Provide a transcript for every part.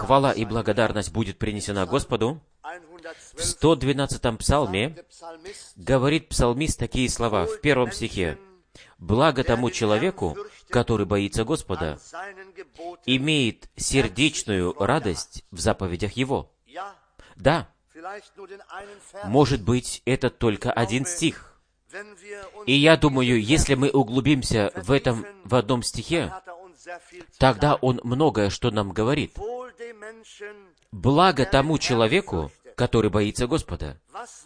хвала и благодарность будет принесена Господу. В 112-м псалме говорит псалмист такие слова в 1 стихе. «Благо тому человеку, который боится Господа, имеет сердечную радость в заповедях Его». Да, может быть, это только один стих. И я думаю, если мы углубимся в одном стихе, тогда он многое, что нам говорит. Благо тому человеку, который боится Господа.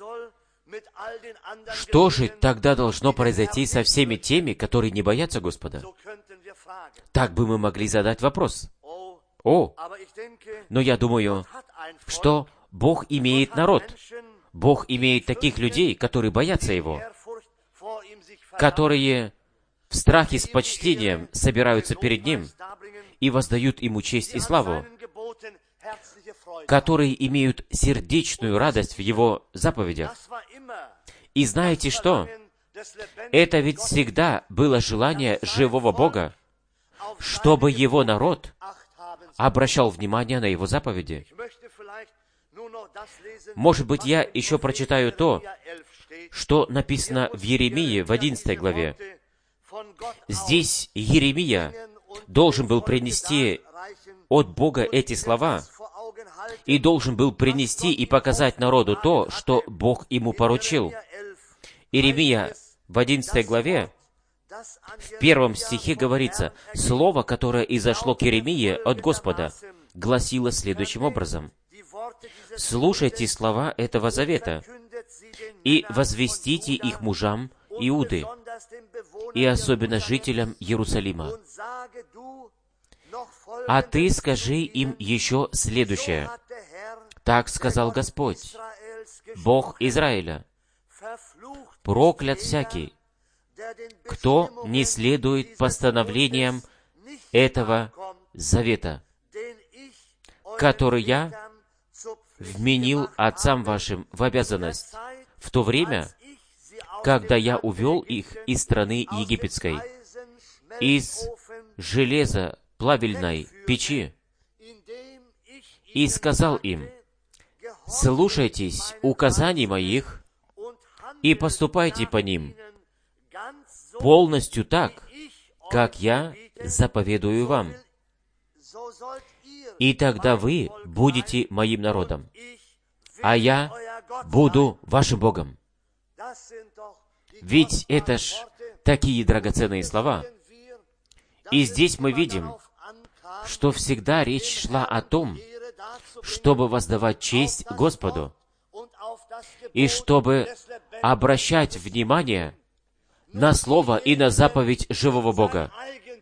Что же тогда должно произойти со всеми теми, которые не боятся Господа? Так бы мы могли задать вопрос. Но я думаю, что Бог имеет народ. Бог имеет таких людей, которые боятся Его, которые в страхе с почтением собираются перед Ним и воздают Ему честь и славу, которые имеют сердечную радость в Его заповедях. И знаете что? Это ведь всегда было желание живого Бога, чтобы Его народ обращал внимание на Его заповеди. Может быть, я еще прочитаю то, что написано в Иеремии в 11 главе. Здесь Иеремия должен был принести от Бога эти слова и должен был принести и показать народу то, что Бог ему поручил. Иеремия в 11 главе, в 1 стихе говорится, «Слово, которое изошло к Иеремии от Господа, гласило следующим образом. Слушайте слова этого завета и возвестите их мужам Иуды, и особенно жителям Иерусалима. А ты скажи им еще следующее. Так сказал Господь, Бог Израиля, проклят всякий, кто не следует постановлениям этого завета, который я вменил отцам вашим в обязанность в то время, когда я увел их из страны египетской, из железа плавильной печи, и сказал им, слушайтесь указаний моих и поступайте по ним полностью так, как я заповедую вам. И тогда вы будете моим народом, а я буду вашим Богом. Ведь это ж такие драгоценные слова. И здесь мы видим, что всегда речь шла о том, чтобы воздавать честь Господу, и чтобы обращать внимание на Слово и на заповедь живого Бога.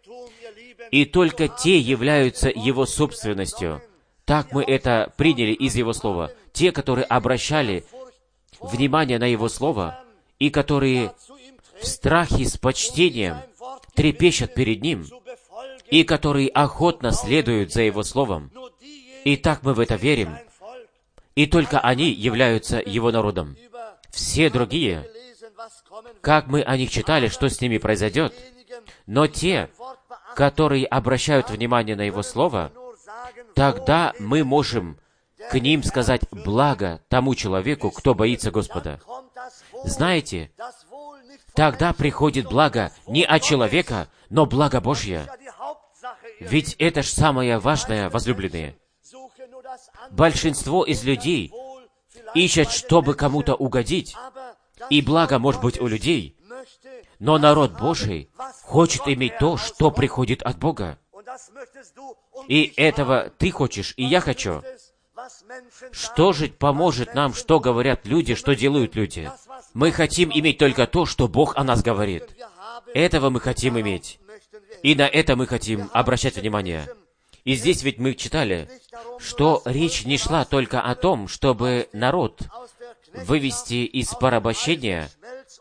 И только те являются Его собственностью. Так мы это приняли из Его Слова. Те, которые обращали внимание на Его Слово, и которые в страхе с почтением трепещут перед Ним, и которые охотно следуют за Его Словом. И так мы в это верим. И только они являются Его народом. Все другие, как мы о них читали, что с ними произойдет, но те, которые обращают внимание на Его Слово, тогда мы можем к ним сказать «благо тому человеку, кто боится Господа». Знаете, тогда приходит благо не от человека, но благо Божье. Ведь это ж самое важное, возлюбленные. Большинство из людей ищет, чтобы кому-то угодить, и благо может быть у людей, но народ Божий хочет иметь то, что приходит от Бога. И этого ты хочешь, и я хочу. Что же поможет нам, что говорят люди, что делают люди? Мы хотим иметь только то, что Бог о нас говорит. Этого мы хотим иметь. И на это мы хотим обращать внимание. И здесь ведь мы читали, что речь не шла только о том, чтобы народ вывести из порабощения,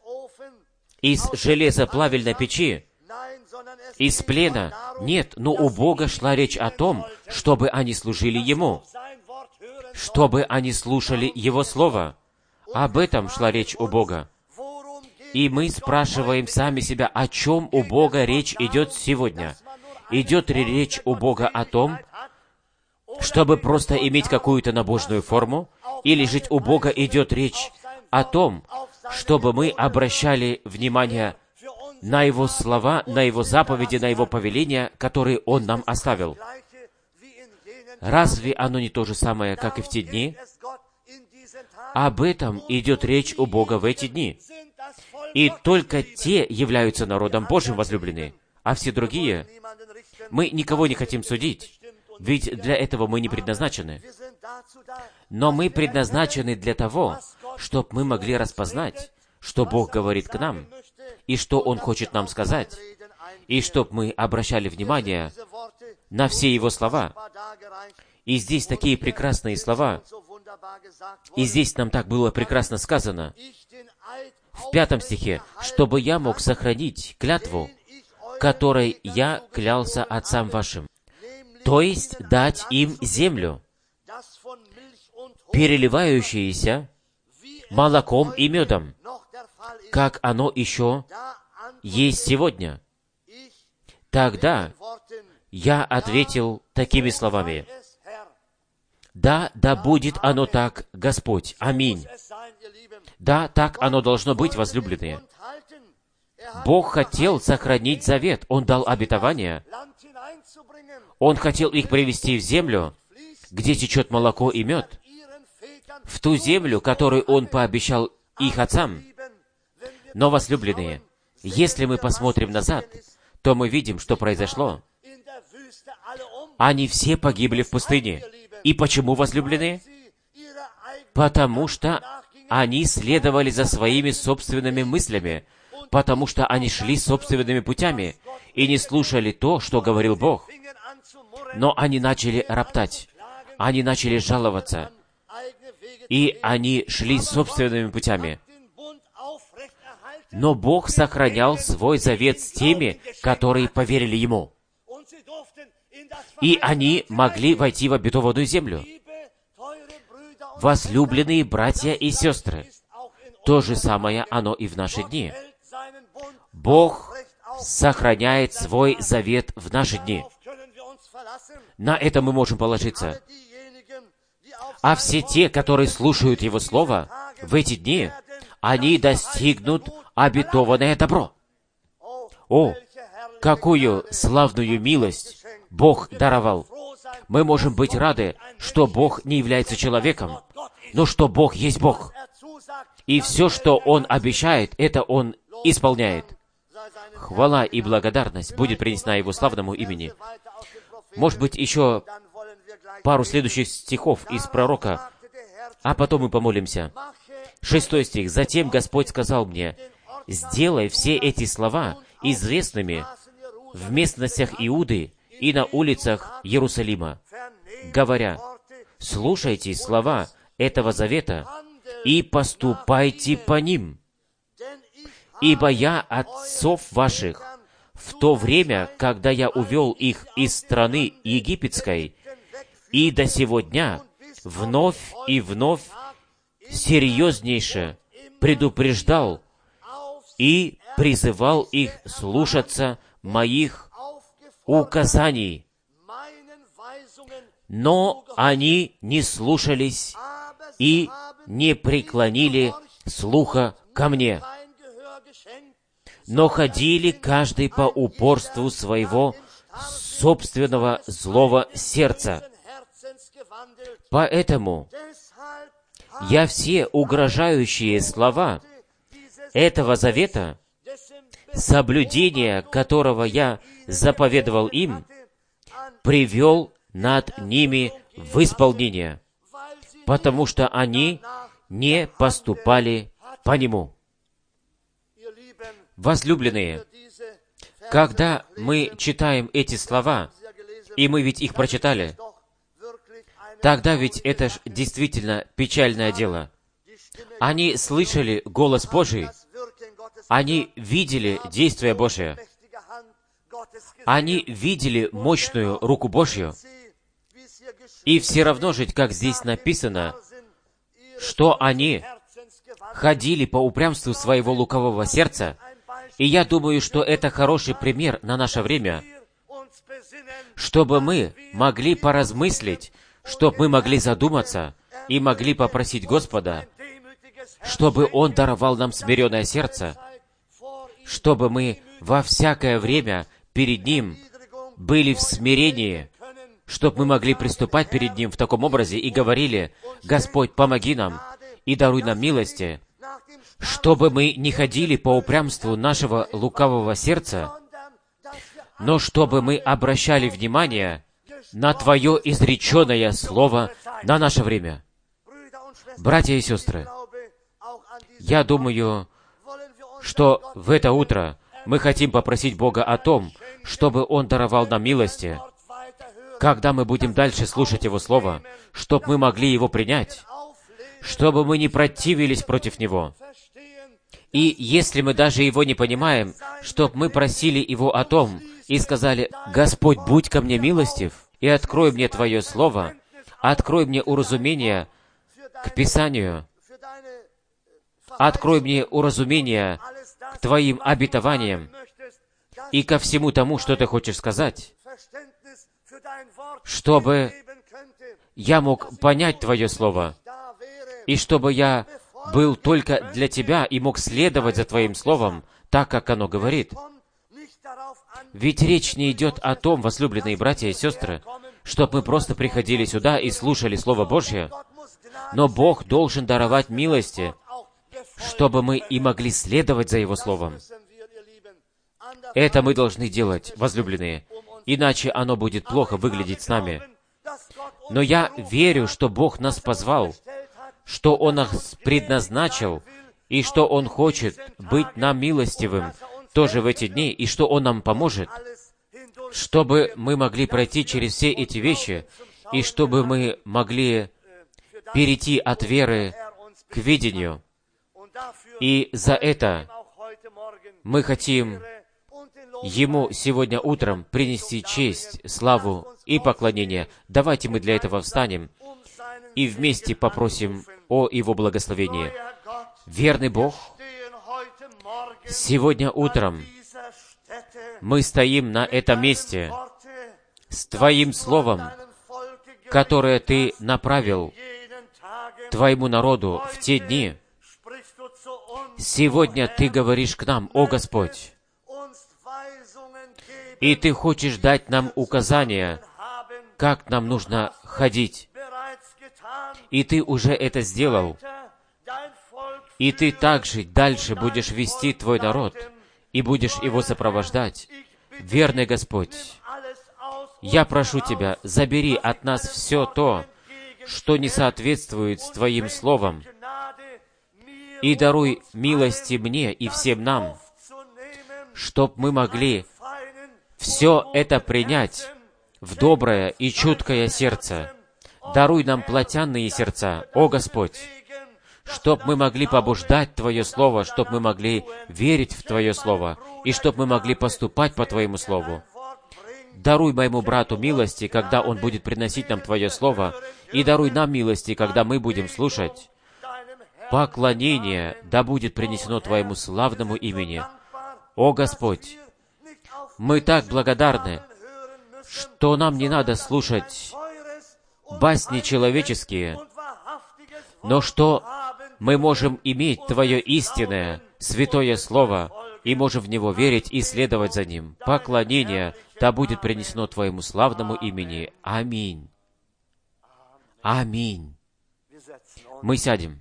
из железа плавильной печи, из плена. Нет, но у Бога шла речь о том, чтобы они служили Ему, чтобы они слушали Его Слово. Об этом шла речь у Бога. И мы спрашиваем сами себя, о чем у Бога речь идет сегодня. Идет ли речь у Бога о том, чтобы просто иметь какую-то набожную форму, или жить у Бога идет речь о том, чтобы мы обращали внимание на Его слова, на Его заповеди, на Его повеления, которые Он нам оставил. Разве оно не то же самое, как и в те дни? Об этом идет речь у Бога в эти дни. И только те являются народом Божьим, возлюбленные, а все другие, мы никого не хотим судить, ведь для этого мы не предназначены. Но мы предназначены для того, чтобы мы могли распознать, что Бог говорит к нам, и что Он хочет нам сказать, и чтобы мы обращали внимание на все Его слова. И здесь такие прекрасные слова, и здесь нам так было прекрасно сказано, в 5 стихе, «Чтобы я мог сохранить клятву, которой я клялся отцам вашим, то есть дать им землю, переливающуюся молоком и медом, как оно еще есть сегодня». Тогда я ответил такими словами: «Да, да будет оно так, Господь. Аминь». Да, так оно должно быть, возлюбленные. Бог хотел сохранить завет. Он дал обетование. Он хотел их привести в землю, где течет молоко и мед, в ту землю, которую Он пообещал их отцам. Но, возлюбленные, если мы посмотрим назад, то мы видим, что произошло. Они все погибли в пустыне. И почему, возлюбленные? Потому что они следовали за своими собственными мыслями, потому что они шли собственными путями и не слушали то, что говорил Бог. Но они начали роптать, они начали жаловаться, и они шли собственными путями. Но Бог сохранял свой завет с теми, которые поверили Ему. И они могли войти в обетованную землю. Возлюбленные братья и сестры, то же самое оно и в наши дни. Бог сохраняет свой завет в наши дни. На это мы можем положиться. А все те, которые слушают Его Слово в эти дни, они достигнут обетованное добро. О, какую славную милость Бог даровал! Мы можем быть рады, что Бог не является человеком, но что Бог есть Бог. И все, что Он обещает, это Он исполняет. Хвала и благодарность будет принесена Его славному имени. Может быть, еще пару следующих стихов из пророка, а потом мы помолимся. 6 стих. «Затем Господь сказал мне: сделай все эти слова известными в местностях Иуды и на улицах Иерусалима, говоря: слушайте слова этого завета и поступайте по ним. Ибо я отцов ваших в то время, когда я увел их из страны египетской, и до сего дня вновь и вновь серьезнейше предупреждал и призывал их слушаться моих указаний. Но они не слушались и не преклонили слуха ко мне, но ходили каждый по упорству своего собственного злого сердца. Поэтому я все угрожающие слова этого завета, соблюдение которого я заповедовал им, привел над ними в исполнение, потому что они не поступали по нему». Возлюбленные, когда мы читаем эти слова, и мы ведь их прочитали, тогда ведь это ж действительно печальное дело. Они слышали голос Божий, они видели действие Божие, они видели мощную руку Божью, и все равно же, как здесь написано, что они ходили по упрямству своего лукавого сердца. И я думаю, что это хороший пример на наше время, чтобы мы могли поразмыслить, чтобы мы могли задуматься и могли попросить Господа, чтобы Он даровал нам смиренное сердце, чтобы мы во всякое время перед Ним были в смирении, чтобы мы могли приступать перед Ним в таком образе и говорили: «Господь, помоги нам и даруй нам милости», чтобы мы не ходили по упрямству нашего лукавого сердца, но чтобы мы обращали внимание на Твое изреченное Слово на наше время. Братья и сестры, я думаю, что в это утро мы хотим попросить Бога о том, чтобы Он даровал нам милости, когда мы будем дальше слушать Его Слово, чтобы мы могли его принять, чтобы мы не противились против Него. И если мы даже его не понимаем, чтобы мы просили его о том и сказали: «Господь, будь ко мне милостив, и открой мне Твое Слово, открой мне уразумение к Писанию, открой мне уразумение к Твоим обетованиям и ко всему тому, что Ты хочешь сказать, чтобы я мог понять Твое Слово, и чтобы я был только для Тебя и мог следовать за Твоим Словом, так, как оно говорит». Ведь речь не идет о том, возлюбленные братья и сестры, чтобы мы просто приходили сюда и слушали Слово Божье, но Бог должен даровать милости, чтобы мы и могли следовать за Его Словом. Это мы должны делать, возлюбленные, иначе оно будет плохо выглядеть с нами. Но я верю, что Бог нас позвал, что Он нас предназначил, и что Он хочет быть нам милостивым тоже в эти дни, и что Он нам поможет, чтобы мы могли пройти через все эти вещи, и чтобы мы могли перейти от веры к видению. И за это мы хотим Ему сегодня утром принести честь, славу и поклонение. Давайте мы для этого встанем и вместе попросим о Его благословении. Верный Бог, сегодня утром мы стоим на этом месте с Твоим Словом, которое Ты направил Твоему народу в те дни. Сегодня Ты говоришь к нам: «О Господь!» И Ты хочешь дать нам указания, как нам нужно ходить. И Ты уже это сделал. И Ты также дальше будешь вести Твой народ, и будешь его сопровождать. Верный Господь, я прошу Тебя, забери от нас все то, что не соответствует с Твоим Словом, и даруй милости мне и всем нам, чтоб мы могли все это принять в доброе и чуткое сердце. Даруй нам плотяные сердца, о Господь, чтоб мы могли побуждать Твое Слово, чтоб мы могли верить в Твое Слово, и чтоб мы могли поступать по Твоему Слову. Даруй моему брату милости, когда он будет приносить нам Твое Слово, и даруй нам милости, когда мы будем слушать. Поклонение да будет принесено Твоему славному имени. О Господь, мы так благодарны, что нам не надо слушать басни человеческие, но что мы можем иметь Твое истинное, святое Слово, и можем в него верить и следовать за ним. Поклонение да будет принесено Твоему славному имени. Аминь. Аминь. Мы сядем.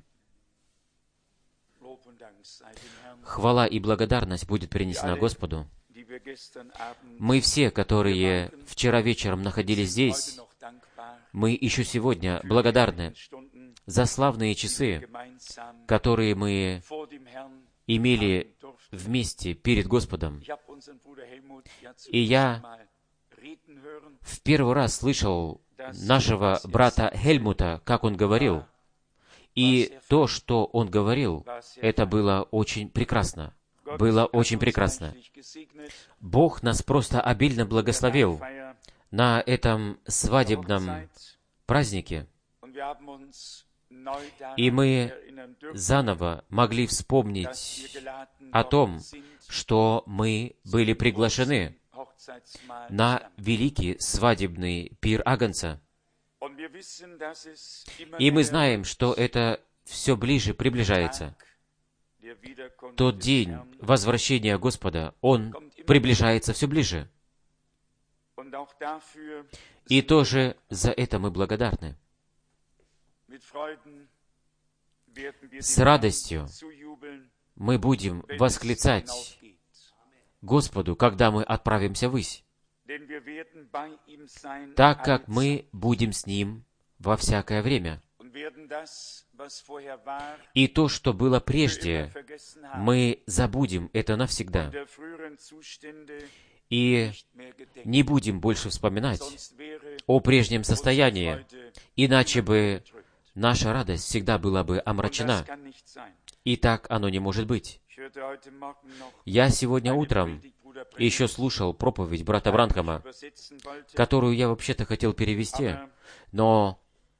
Хвала и благодарность будет принесена Господу. Мы все, которые вчера вечером находились здесь, мы еще сегодня благодарны за славные часы, которые мы имели вместе перед Господом. И я в первый раз слышал нашего брата Хельмута, как он говорил. И то, что он говорил, это было очень прекрасно. Было очень прекрасно. Бог нас просто обильно благословил на этом свадебном празднике. И мы заново могли вспомнить о том, что мы были приглашены на великий свадебный пир Агнца. И мы знаем, что это все ближе приближается. Тот день возвращения Господа, он приближается все ближе. И тоже за это мы благодарны. С радостью мы будем восклицать Господу, когда мы отправимся ввысь, так как мы будем с Ним во всякое время. И то, что было прежде, мы забудем это навсегда. И не будем больше вспоминать о прежнем состоянии, иначе бы наша радость всегда была бы омрачена. И так оно не может быть. Я сегодня утром еще слушал проповедь брата Бранхама, которую я вообще-то хотел перевести, но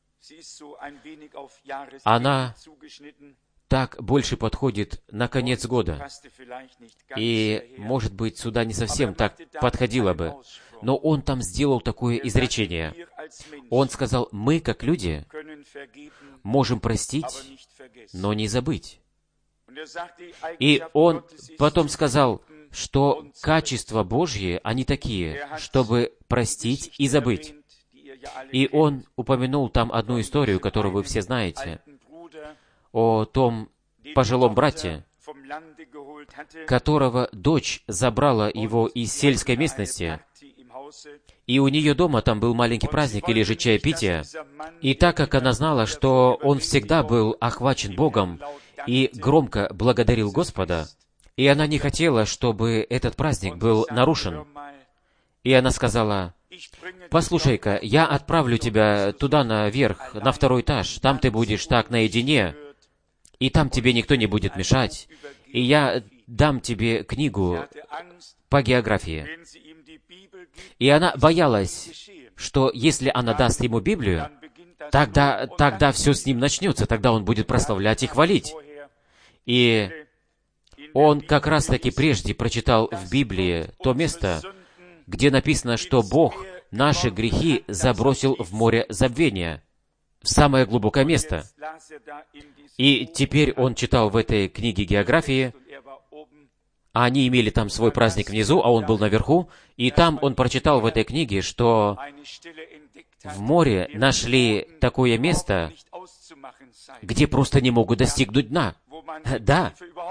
она так больше подходит на конец года. И, может быть, сюда не совсем так подходило бы. Но он там сделал такое изречение. Он сказал, мы, как люди, можем простить, но не забыть. И он потом сказал, что качества Божьи, они такие, чтобы простить и забыть. И он упомянул там одну историю, которую вы все знаете, о том пожилом брате, которого дочь забрала его из сельской местности, и у нее дома там был маленький праздник или же чаепитие, и так как она знала, что он всегда был охвачен Богом и громко благодарил Господа, и она не хотела, чтобы этот праздник был нарушен, и она сказала, «Послушай-ка, я отправлю тебя туда наверх, на второй этаж, там ты будешь так наедине, и там тебе никто не будет мешать, и я дам тебе книгу по географии». И она боялась, что если она даст ему Библию, тогда все с ним начнется, тогда он будет прославлять и хвалить. И он как раз-таки прежде прочитал в Библии то место, где написано, что Бог наши грехи забросил в море забвения, в самое глубокое место. И теперь он читал в этой книге географии, а они имели там свой праздник внизу, а он был наверху, и там он прочитал в этой книге, что в море нашли такое место, где просто не могут достигнуть дна. Да,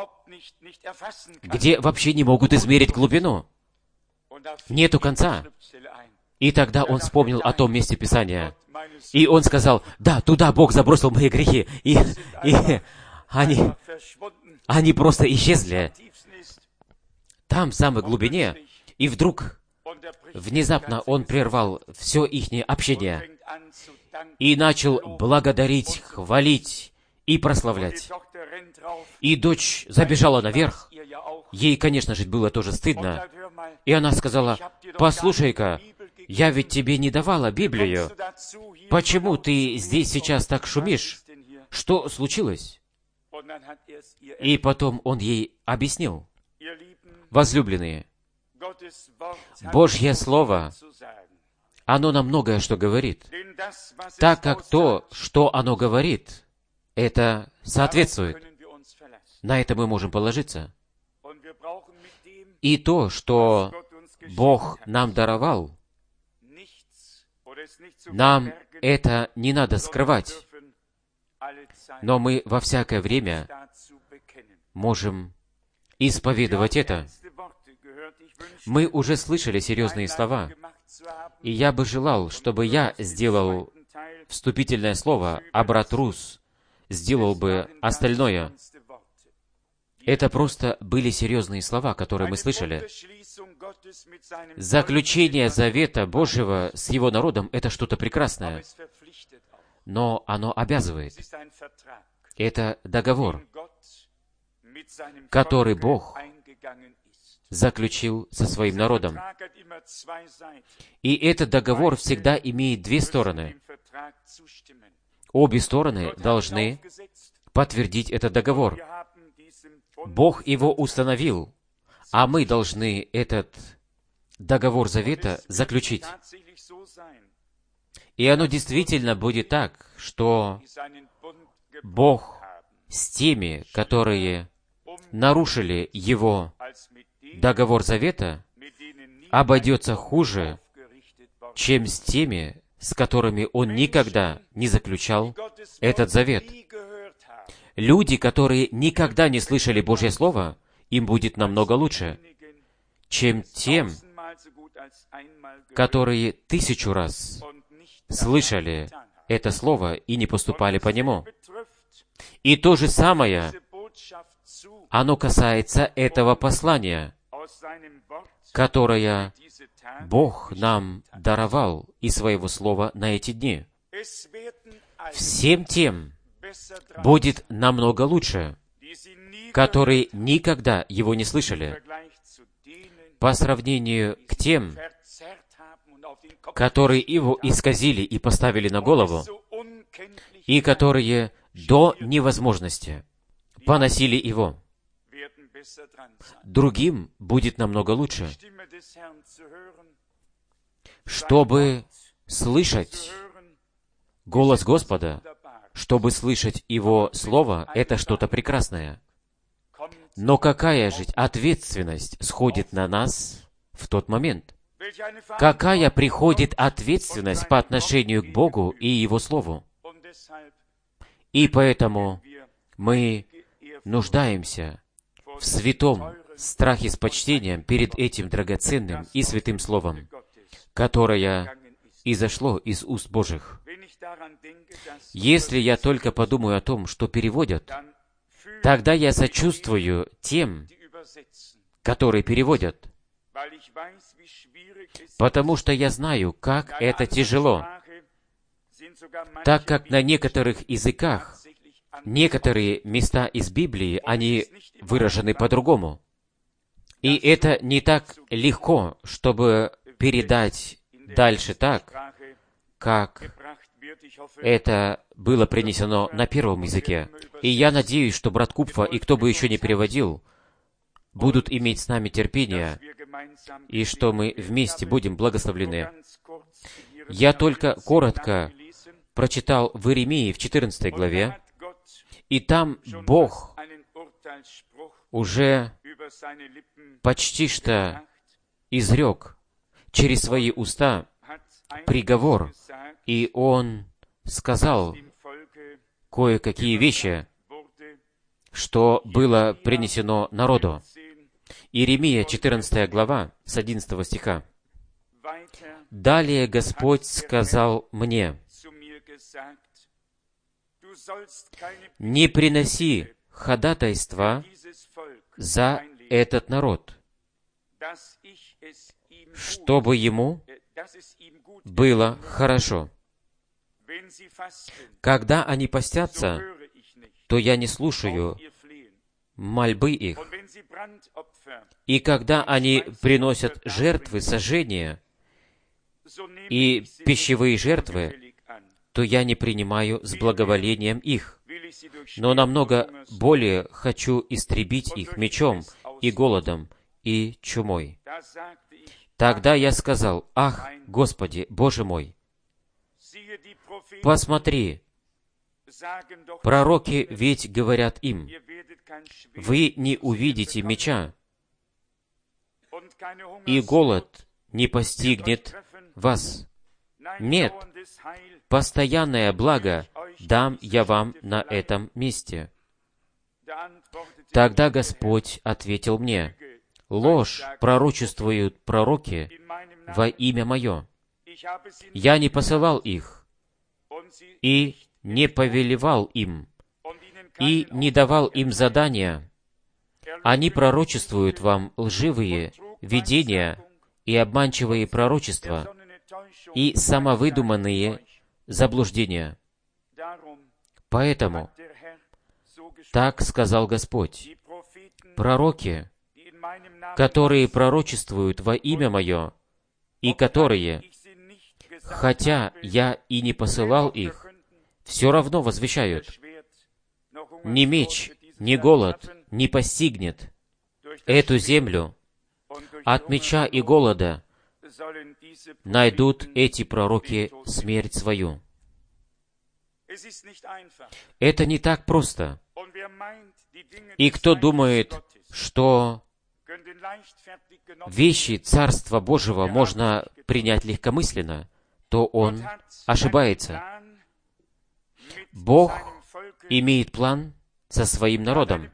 где вообще не могут измерить глубину. Нету конца. И тогда он вспомнил о том месте Писания. И он сказал, да, туда Бог забросил мои грехи. И они просто исчезли. Там, в самой глубине. И вдруг, внезапно он прервал все ихнее общение и начал благодарить, хвалить и прославлять. И дочь забежала наверх. Ей, конечно же, было тоже стыдно. И она сказала, «Послушай-ка, я ведь тебе не давала Библию. Почему ты здесь сейчас так шумишь? Что случилось?» И потом он ей объяснил, «Возлюбленные, Божье Слово, оно нам многое что говорит, так как то, что оно говорит, это соответствует. На это мы можем положиться. И то, что Бог нам даровал, нам это не надо скрывать, но мы во всякое время можем исповедовать это. Мы уже слышали серьезные слова, и я бы желал, чтобы я сделал вступительное слово, а брат Рус сделал бы остальное. Это просто были серьезные слова, которые мы слышали. Заключение завета Божьего с Его народом — это что-то прекрасное, но оно обязывает. Это договор, который Бог заключил со своим народом. И этот договор всегда имеет две стороны. Обе стороны должны подтвердить этот договор. Бог его установил, а мы должны этот договор завета заключить. И оно действительно будет так, что Бог с теми, которые нарушили Его договор завета, обойдется хуже, чем с теми, с которыми Он никогда не заключал этот завет. Люди, которые никогда не слышали Божье Слово, им будет намного лучше, чем тем, которые 1000 раз слышали это Слово и не поступали по нему. И то же самое, оно касается этого послания, которое Бог нам даровал из Своего Слова на эти дни. Всем тем будет намного лучше, которые никогда его не слышали, по сравнению к тем, которые его исказили и поставили на голову, и которые до невозможности поносили его. Другим будет намного лучше. Чтобы слышать голос Господа, чтобы слышать Его Слово, это что-то прекрасное. Но какая же ответственность сходит на нас в тот момент? Какая приходит ответственность по отношению к Богу и Его Слову? И поэтому мы нуждаемся в святом страхе с почтением перед этим драгоценным и святым Словом, которое изошло из уст Божьих. Если я только подумаю о том, что переводят, тогда я сочувствую тем, которые переводят, потому что я знаю, как это тяжело, так как на некоторых языках некоторые места из Библии, они выражены по-другому. И это не так легко, чтобы передать дальше так, как это было принесено на первом языке. И я надеюсь, что брат Купфа и кто бы еще не переводил, будут иметь с нами терпение, и что мы вместе будем благословлены. Я только коротко прочитал в Иеремии в 14 главе, и там Бог уже почти что изрек через свои уста приговор, и Он сказал кое-какие вещи, что было принесено народу. Иеремия, 14 глава, с 11 стиха. «Далее Господь сказал мне, не приноси ходатайства за этот народ, чтобы ему было хорошо. Когда они постятся, то я не слушаю мольбы их. И когда они приносят жертвы сожжения и пищевые жертвы, то я не принимаю с благоволением их, но намного более хочу истребить их мечом и голодом и чумой. Тогда я сказал: ах, Господи, Боже мой, посмотри, пророки ведь говорят им, вы не увидите меча, и голод не постигнет вас. Нет, постоянное благо дам я вам на этом месте. Тогда Господь ответил мне: ложь пророчествуют пророки во имя Мое. Я не посылал их, и не повелевал им, и не давал им задания. Они пророчествуют вам лживые видения и обманчивые пророчества, и самовыдуманные заблуждения. Поэтому, так сказал Господь, пророки, которые пророчествуют во имя Мое, и которые, хотя я и не посылал их, все равно возвещают: ни меч, ни голод не постигнет эту землю. От меча и голода найдут эти пророки смерть свою. Это не так просто. И кто думает, что вещи Царства Божьего можно принять легкомысленно, то он ошибается. Бог имеет план со своим народом.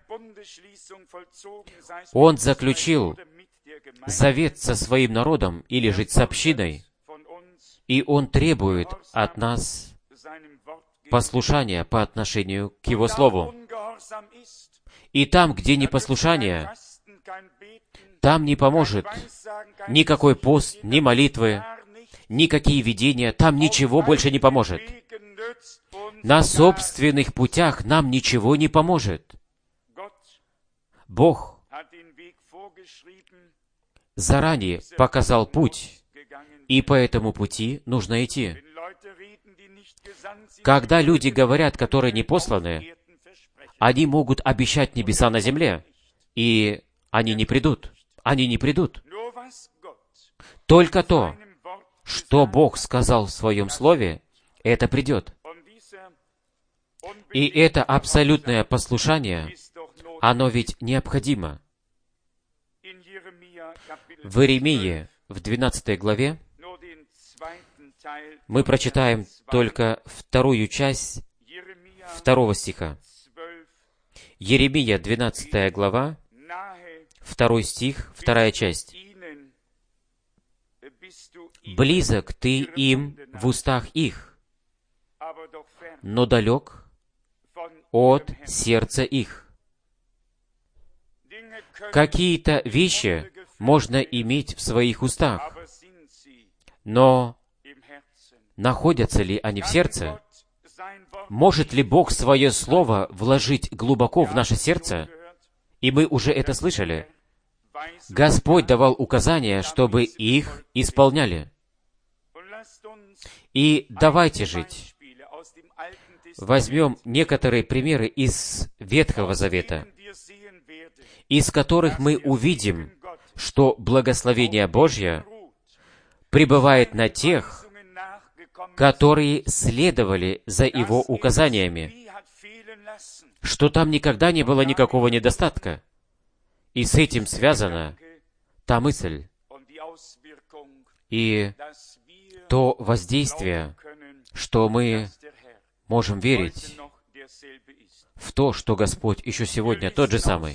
Он заключил завет со своим народом или же с общиной, и Он требует от нас послушания по отношению к Его Слову. И там, где непослушание, там не поможет никакой пост, ни молитвы, никакие видения, там ничего больше не поможет. На собственных путях нам ничего не поможет. Бог заранее показал путь, и по этому пути нужно идти. Когда люди говорят, которые не посланы, они могут обещать небеса на земле, и они не придут. Они не придут. Только то, что Бог сказал в Своем Слове, это придет. И это абсолютное послушание, оно ведь необходимо. В Иеремии, в 12 главе, мы прочитаем только вторую часть 2 стиха. Иеремия, 12 глава, 2 стих, 2 часть. «Близок ты им в устах их, но далек от сердца их». Какие-то вещи можно иметь в своих устах, но находятся ли они в сердце? Может ли Бог Свое Слово вложить глубоко в наше сердце? И мы уже это слышали. Господь давал указания, чтобы их исполняли. И давайте жить. Возьмем некоторые примеры из Ветхого Завета, из которых мы увидим, что благословение Божье пребывает на тех, которые следовали за Его указаниями, что там никогда не было никакого недостатка. И с этим связана та мысль и то воздействие, что мы можем верить в то, что Господь еще сегодня тот же самый.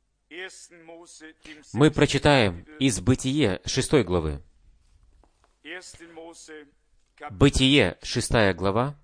Мы прочитаем из Бытие 6 главы. Бытие 6 глава.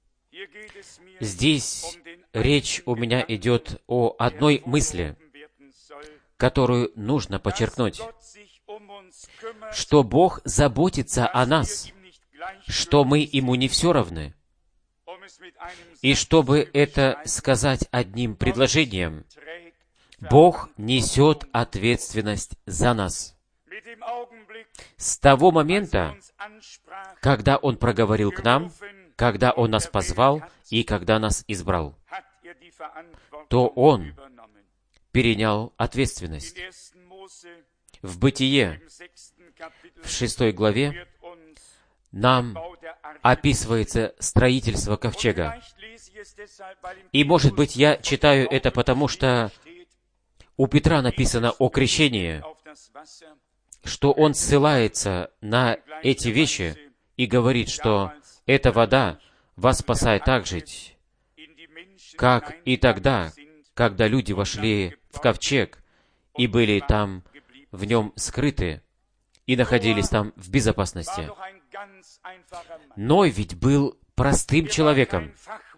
Здесь речь у меня идет о одной мысли, которую нужно подчеркнуть, что Бог заботится о нас, что мы Ему не все равны. И чтобы это сказать одним предложением, Бог несет ответственность за нас. С того момента, когда Он проговорил к нам, когда Он нас позвал и когда нас избрал, то Он перенял ответственность. В Бытие, в 6 главе, нам описывается строительство ковчега. И, может быть, я читаю это потому, что у Петра написано о крещении, что он ссылается на эти вещи и говорит, что эта вода вас спасает так же, как и тогда, когда люди вошли в ковчег и были там в нем скрыты и находились там в безопасности. Ной ведь был простым человеком.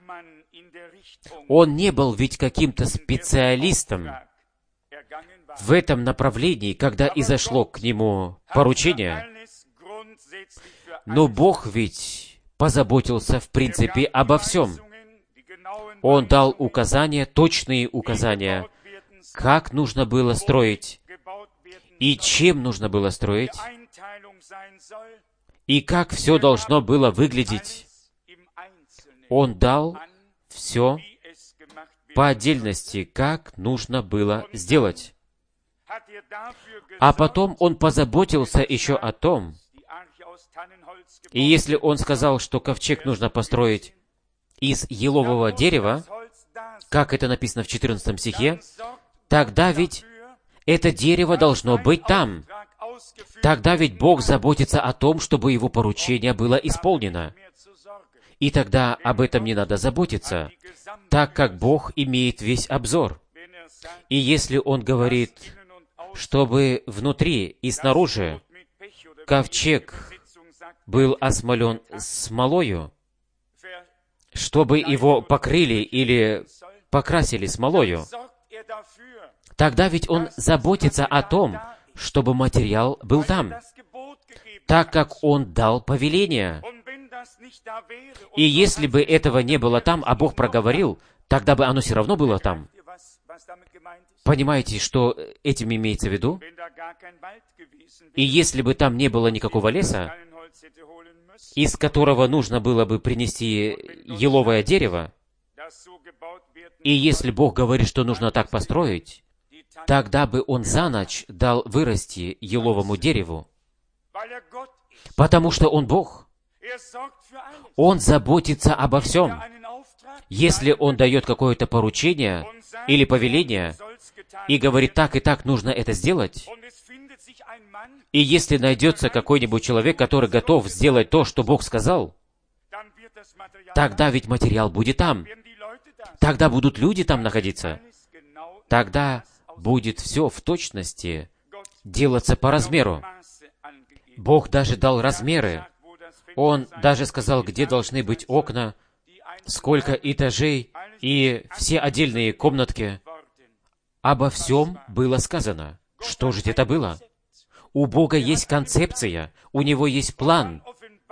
Он не был ведь каким-то специалистом в этом направлении, когда изошло к нему поручение. Но Бог ведь позаботился, в принципе, обо всем. Он дал указания, точные указания, как нужно было строить, и чем нужно было строить, и как все должно было выглядеть. Он дал все по отдельности, как нужно было сделать. А потом Он позаботился еще о том, И если он сказал, что ковчег нужно построить из елового дерева, как это написано в 14 стихе, тогда ведь это дерево должно быть там. Тогда ведь Бог заботится о том, чтобы Его поручение было исполнено. И тогда об этом не надо заботиться, так как Бог имеет весь обзор. И если Он говорит, чтобы внутри и снаружи ковчег был осмолен смолою, чтобы его покрыли или покрасили смолою, тогда ведь Он заботится о том, чтобы материал был там, так как Он дал повеление. И если бы этого не было там, а Бог проговорил, тогда бы оно все равно было там. Понимаете, что этим имеется в виду? И если бы там не было никакого леса, из которого нужно было бы принести еловое дерево, и если Бог говорит, что нужно так построить, тогда бы Он за ночь дал вырасти еловому дереву, потому что Он Бог. Он заботится обо всем. Если Он дает какое-то поручение или повеление и говорит, так и так нужно это сделать, и если найдется какой-нибудь человек, который готов сделать то, что Бог сказал, тогда ведь материал будет там. Тогда будут люди там находиться. Тогда будет все в точности делаться по размеру. Бог даже дал размеры. Он даже сказал, где должны быть окна, сколько этажей и все отдельные комнатки. Обо всем было сказано. Что же это было? У Бога есть концепция, у Него есть план.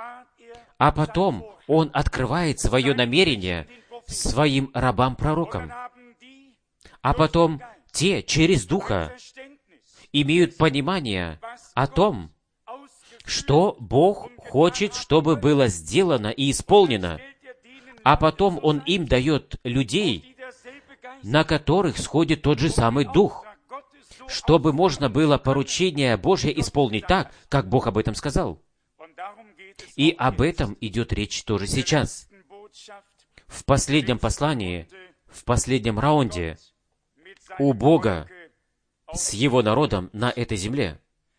А потом Он открывает свое намерение своим рабам-пророкам. А потом те через Духа имеют понимание о том, что Бог хочет, чтобы было сделано и исполнено. А потом Он им дает людей, на которых сходит тот же самый Дух, чтобы можно было поручение Божье исполнить так, как Бог об этом сказал. И об этом идет речь тоже сейчас. В последнем послании, в последнем раунде, у Бога с Его народом на этой земле.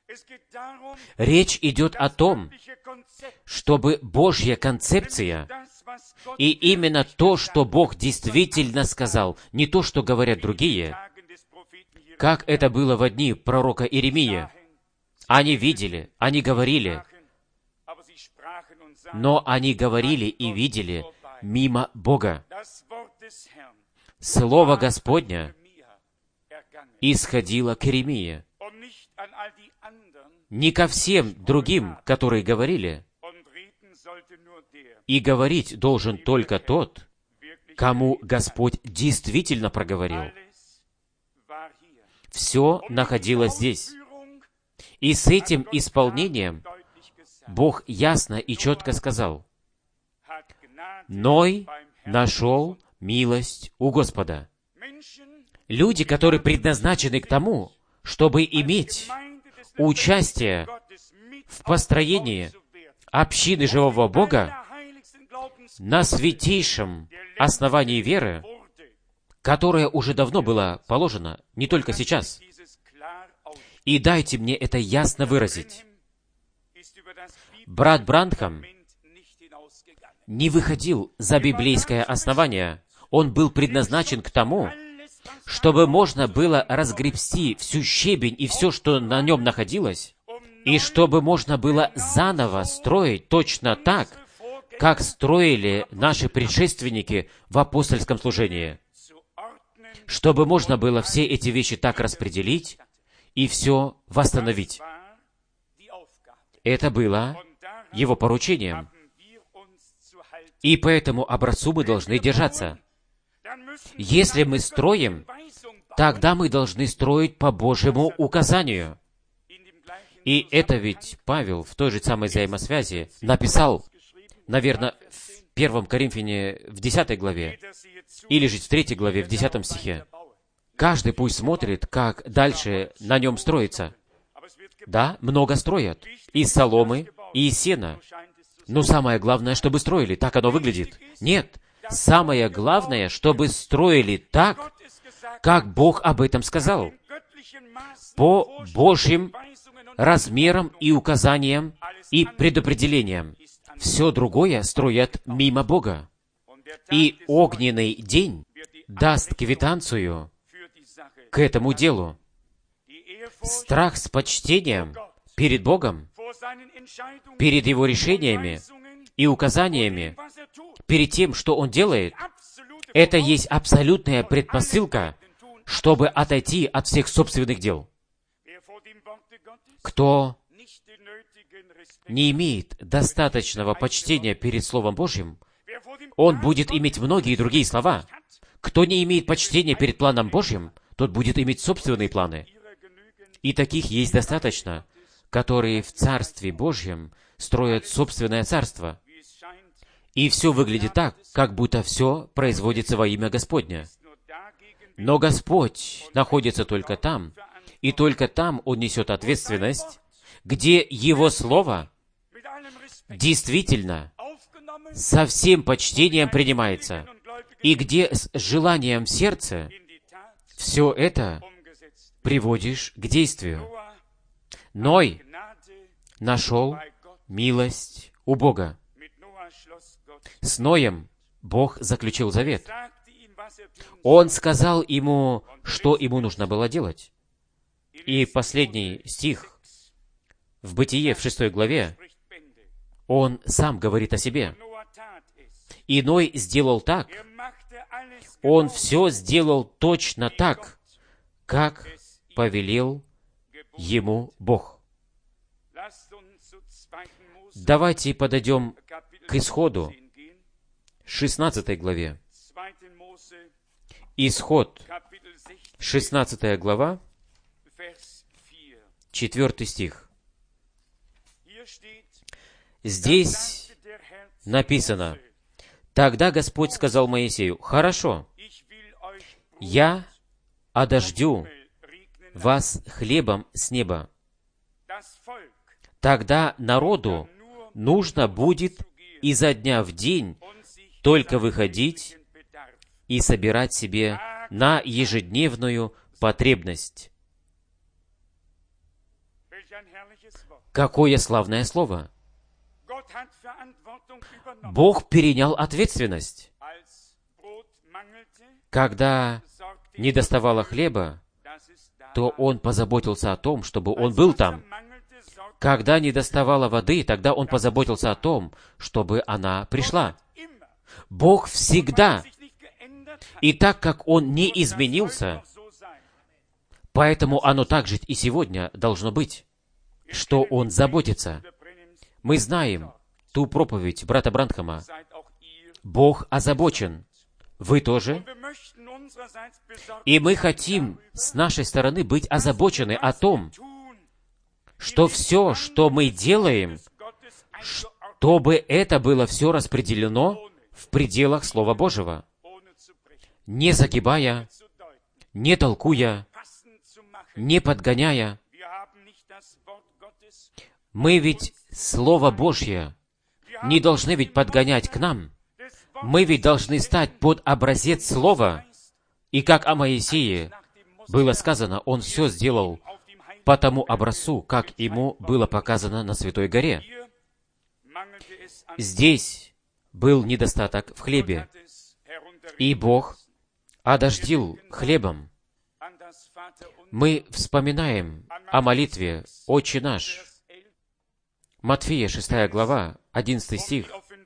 Речь идет о том, чтобы Божья концепция, и именно то, что Бог действительно сказал, не то, что говорят другие, как это было во дни пророка Иеремии. Они видели, они говорили, но они говорили и видели мимо Бога. Слово Господня исходило к Иеремии, не ко всем другим, которые говорили. И говорить должен только тот, кому Господь действительно проговорил. Все находилось здесь. И с этим исполнением Бог ясно и четко сказал: «Ной нашел милость у Господа». Люди, которые предназначены к тому, чтобы иметь участие в построении общины живого Бога на святейшем основании веры, которое уже давно было положено, не только сейчас. И дайте мне это ясно выразить. Брат Бранхам не выходил за библейское основание. Он был предназначен к тому, чтобы можно было разгребсти всю щебень и все, что на нем находилось, и чтобы можно было заново строить точно так, как строили наши предшественники в апостольском служении, чтобы можно было все эти вещи так распределить и все восстановить. Это было Его поручением. И по этому образцу мы должны держаться. Если мы строим, тогда мы должны строить по Божьему указанию. И это ведь Павел в той же самой взаимосвязи написал, наверное, в 1 Коринфяне в 10 главе, или же в 3 главе, в 10 стихе. Каждый пусть смотрит, как дальше на нем строится. Да, много строят. Из соломы, и сено. Но самое главное, чтобы строили. Так оно выглядит. Нет. Самое главное, чтобы строили так, как Бог об этом сказал. По Божьим размерам и указаниям и предопределениям. Все другое строят мимо Бога. И огненный день даст квитанцию к этому делу. Страх с почтением перед Богом, перед Его решениями и указаниями, перед тем, что Он делает, это есть абсолютная предпосылка, чтобы отойти от всех собственных дел. Кто не имеет достаточного почтения перед Словом Божьим, он будет иметь многие другие слова. Кто не имеет почтения перед планом Божьим, тот будет иметь собственные планы. И таких есть достаточно, которые в Царстве Божьем строят собственное царство. И все выглядит так, как будто все производится во имя Господня. Но Господь находится только там, и только там Он несет ответственность, где Его Слово действительно со всем почтением принимается, и где с желанием в сердце все это приводишь к действию. Ной нашел милость у Бога. С Ноем Бог заключил завет. Он сказал ему, что ему нужно было делать. И последний стих в Бытие, в 6 главе, он сам говорит о себе. И Ной сделал так. Он все сделал точно так, как повелел ему Бог. Давайте подойдем к Исходу, 16 главе. Исход, 16 глава, 4 стих. Здесь написано: «Тогда Господь сказал Моисею: хорошо, я одождю вас хлебом с неба. Тогда народу нужно будет изо дня в день только выходить и собирать себе на ежедневную потребность». Какое славное слово! Бог перенял ответственность. Когда не доставало хлеба, то Он позаботился о том, чтобы он был там. Когда не доставало воды, тогда Он позаботился о том, чтобы она пришла. Бог всегда. И так как Он не изменился, поэтому оно также и сегодня должно быть, что Он заботится. Мы знаем ту проповедь брата Бранхама. Бог озабочен. Вы тоже? И мы хотим с нашей стороны быть озабочены о том, что все, что мы делаем, чтобы это было все распределено в пределах Слова Божьего, не загибая, не толкуя, не подгоняя. Мы ведь Слово Божье не должны ведь подгонять к нам. Мы ведь должны стать под образец Слова. И как о Моисее было сказано, он все сделал по тому образцу, как ему было показано на Святой горе. Здесь был недостаток в хлебе, и Бог одождил хлебом. Мы вспоминаем о молитве «Отче наш». Матфея, 6 глава, 11 стих.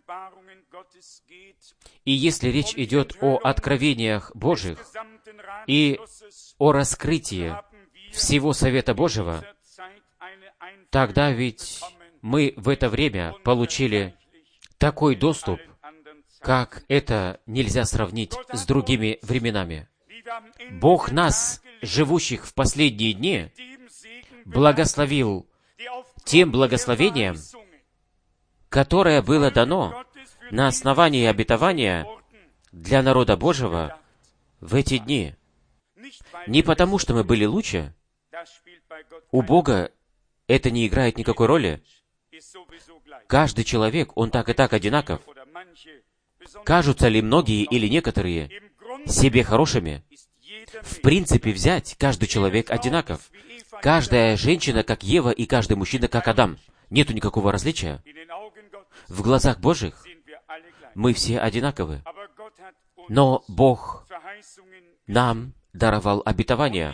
И если речь идет о откровениях Божьих и о раскрытии всего Совета Божьего, тогда ведь мы в это время получили такой доступ, как это нельзя сравнить с другими временами. Бог нас, живущих в последние дни, благословил тем благословением, которое было дано на основании обетования для народа Божьего в эти дни. Не потому, что мы были лучше. У Бога это не играет никакой роли. Каждый человек, он так и так одинаков. Кажутся ли многие или некоторые себе хорошими? В принципе взять, каждый человек одинаков. Каждая женщина, как Ева, и каждый мужчина, как Адам. Нету никакого различия. В глазах Божьих мы все одинаковы. Но Бог нам даровал обетования,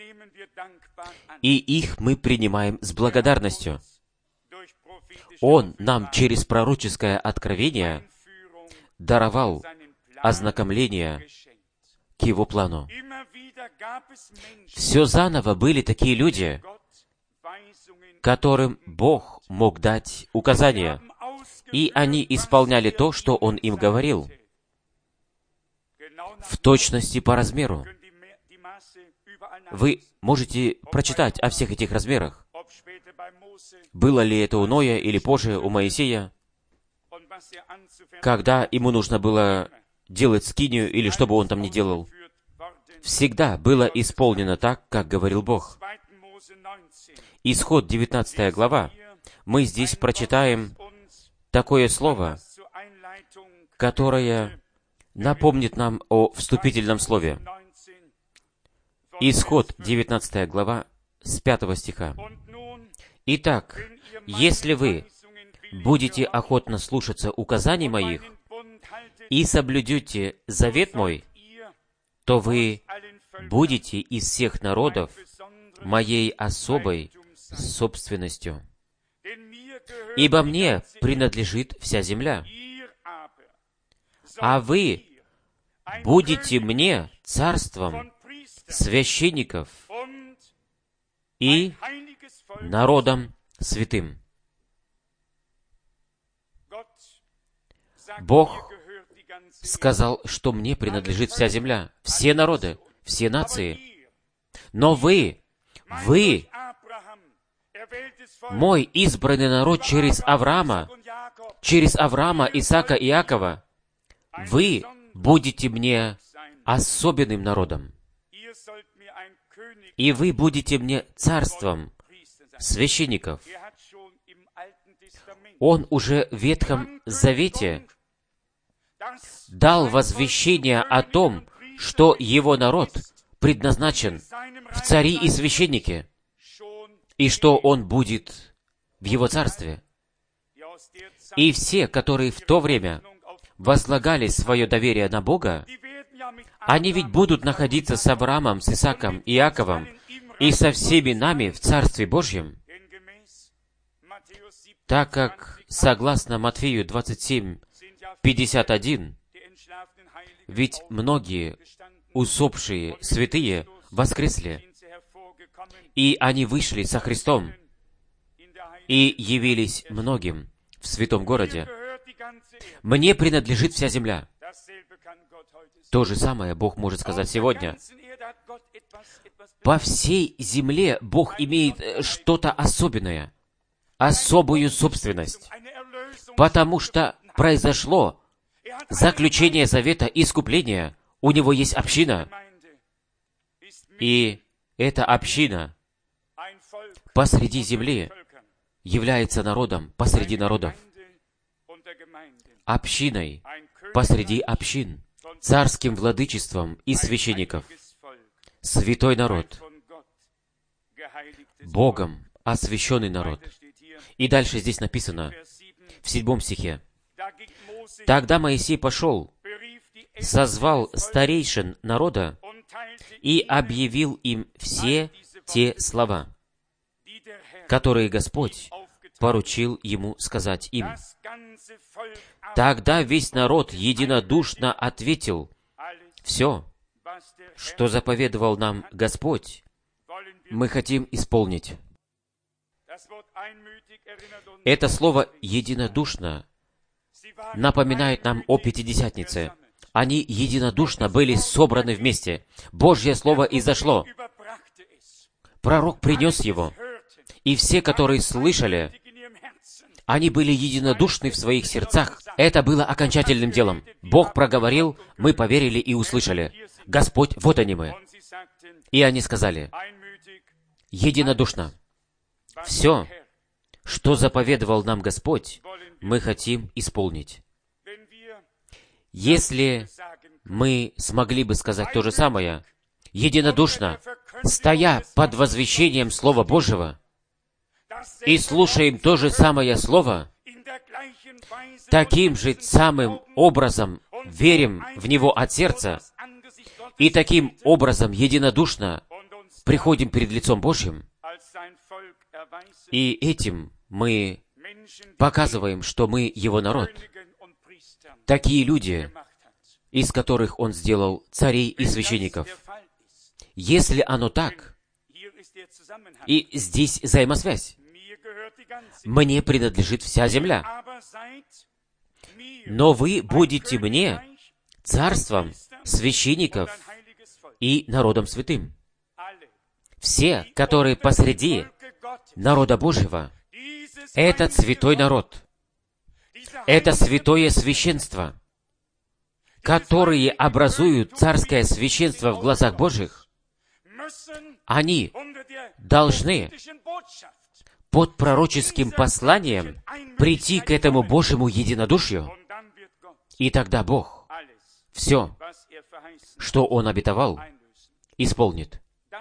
и их мы принимаем с благодарностью. Он нам через пророческое откровение даровал ознакомление к Его плану. Все заново были такие люди, которым Бог мог дать указания, и они исполняли то, что Он им говорил, в точности по размеру. Вы можете прочитать о всех этих размерах. Было ли это у Ноя или позже у Моисея, когда ему нужно было делать скинию или что бы он там ни делал. Всегда было исполнено так, как говорил Бог. Исход 19 глава. Мы здесь прочитаем такое слово, которое напомнит нам о вступительном слове. Исход 19 глава с 5 стиха. «Итак, если вы будете охотно слушаться указаний моих и соблюдете завет мой, то вы будете из всех народов моей особой собственностью. Ибо мне принадлежит вся земля, а вы будете мне царством священников и народом святым». Бог сказал, что мне принадлежит вся земля, все народы, все нации. Но вы, мой избранный народ через Авраама, Исаака и Иакова, вы будете мне особенным народом. И вы будете мне царством священников. Он уже в Ветхом Завете дал возвещение о том, что его народ предназначен в цари и священники, и что он будет в его царстве. И все, которые в то время возлагали свое доверие на Бога, они ведь будут находиться с Авраамом, с Исааком, Иаковом и со всеми нами в Царстве Божьем, так как, согласно Матфею 27:51, ведь многие усопшие святые воскресли, и они вышли со Христом и явились многим в святом городе. Мне принадлежит вся земля. То же самое Бог может сказать сегодня. По всей земле Бог имеет что-то особенное, особую собственность, потому что произошло заключение завета искупления. У Него есть община, и эта община посреди земли является народом посреди народов, общиной посреди общин, царским владычеством и священников, святой народ, Богом освященный народ. И дальше здесь написано, в 7 стихе, «Тогда Моисей пошел, созвал старейшин народа и объявил им все те слова, которые Господь поручил ему сказать им. Тогда весь народ единодушно ответил: все, что заповедовал нам Господь, мы хотим исполнить». Это слово «единодушно» напоминает нам о Пятидесятнице. Они единодушно были собраны вместе. Божье Слово изошло. Пророк принес его. И все, которые слышали, они были единодушны в своих сердцах. Это было окончательным делом. Бог проговорил, мы поверили и услышали. Господь, вот они мы. И они сказали, единодушно, все, что заповедовал нам Господь, мы хотим исполнить. Если мы смогли бы сказать то же самое, единодушно, стоя под возвещением Слова Божьего, и слушаем то же самое Слово, таким же самым образом верим в него от сердца, и таким образом единодушно приходим перед лицом Божьим, и этим мы показываем, что мы Его народ, такие люди, из которых Он сделал царей и священников. Если оно так, и здесь взаимосвязь, мне принадлежит вся земля, но вы будете мне царством священников и народом святым. Все, которые посреди народа Божьего, это святой народ, это святое священство, которые образуют царское священство в глазах Божьих, они должны под пророческим посланием прийти к этому Божьему единодушию, и тогда Бог все, что Он обетовал, исполнит.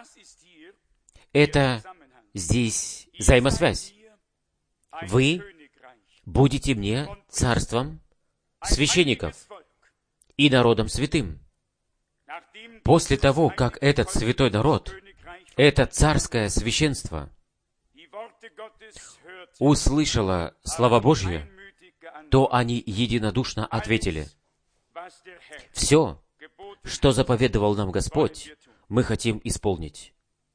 Это здесь взаимосвязь. Вы будете мне царством священников и народом святым. После того, как этот святой народ, это царское священство, услышало слова Божьи, то они единодушно ответили: «Все, что заповедовал нам Господь, мы хотим исполнить».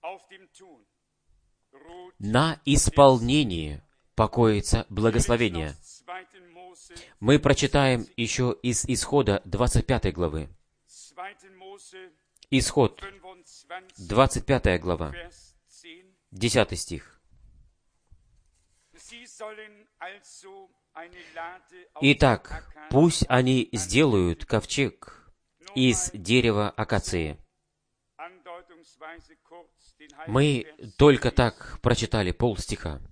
На исполнении покоится благословение. Мы прочитаем еще из Исхода 25 главы. Исход, 25 глава, 10 стих. «Итак, пусть они сделают ковчег из дерева акации». Мы только так прочитали полстиха.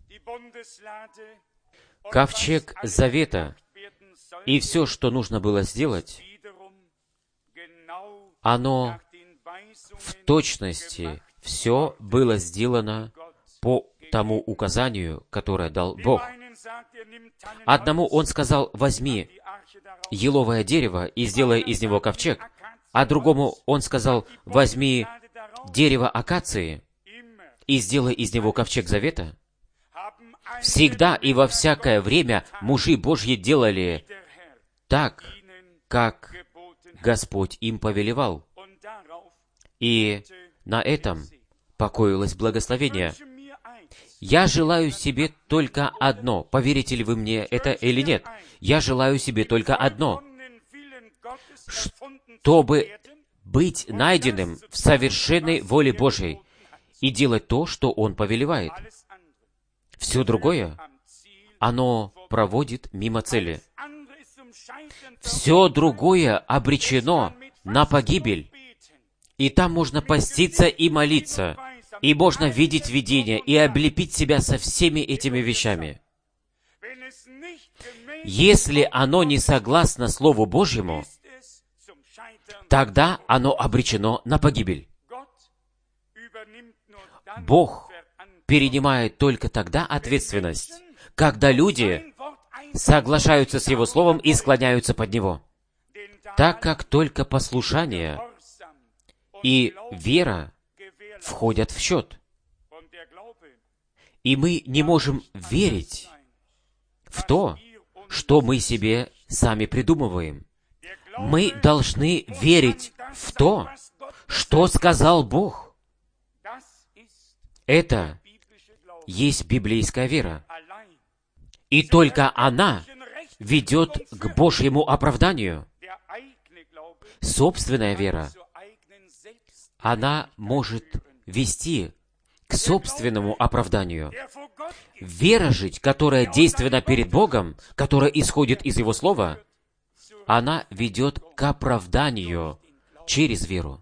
Ковчег Завета и все, что нужно было сделать, оно в точности все было сделано по тому указанию, которое дал Бог. Одному Он сказал: «Возьми еловое дерево и сделай из него ковчег», а другому Он сказал: «Возьми дерево акации и сделай из него ковчег завета». Всегда и во всякое время мужи Божьи делали так, как Господь им повелевал. И на этом покоилось благословение. Я желаю себе только одно. Поверите ли вы мне это или нет? Я желаю себе только одно. Чтобы быть найденным в совершенной воле Божьей и делать то, что Он повелевает. Все другое, оно проводит мимо цели. Все другое обречено на погибель. И там можно поститься и молиться, и можно видеть видение, и облепить себя со всеми этими вещами. Если оно не согласно Слову Божьему, тогда оно обречено на погибель. Бог перенимает только тогда ответственность, когда люди соглашаются с Его Словом и склоняются под Него. Так как только послушание и вера входят в счет. И мы не можем верить в то, что мы себе сами придумываем. Мы должны верить в то, что сказал Бог. Это есть библейская вера. И только она ведет к Божьему оправданию. Собственная вера, она может вести к собственному оправданию. Вера жить, которая действенна перед Богом, которая исходит из Его Слова, она ведет к оправданию через веру.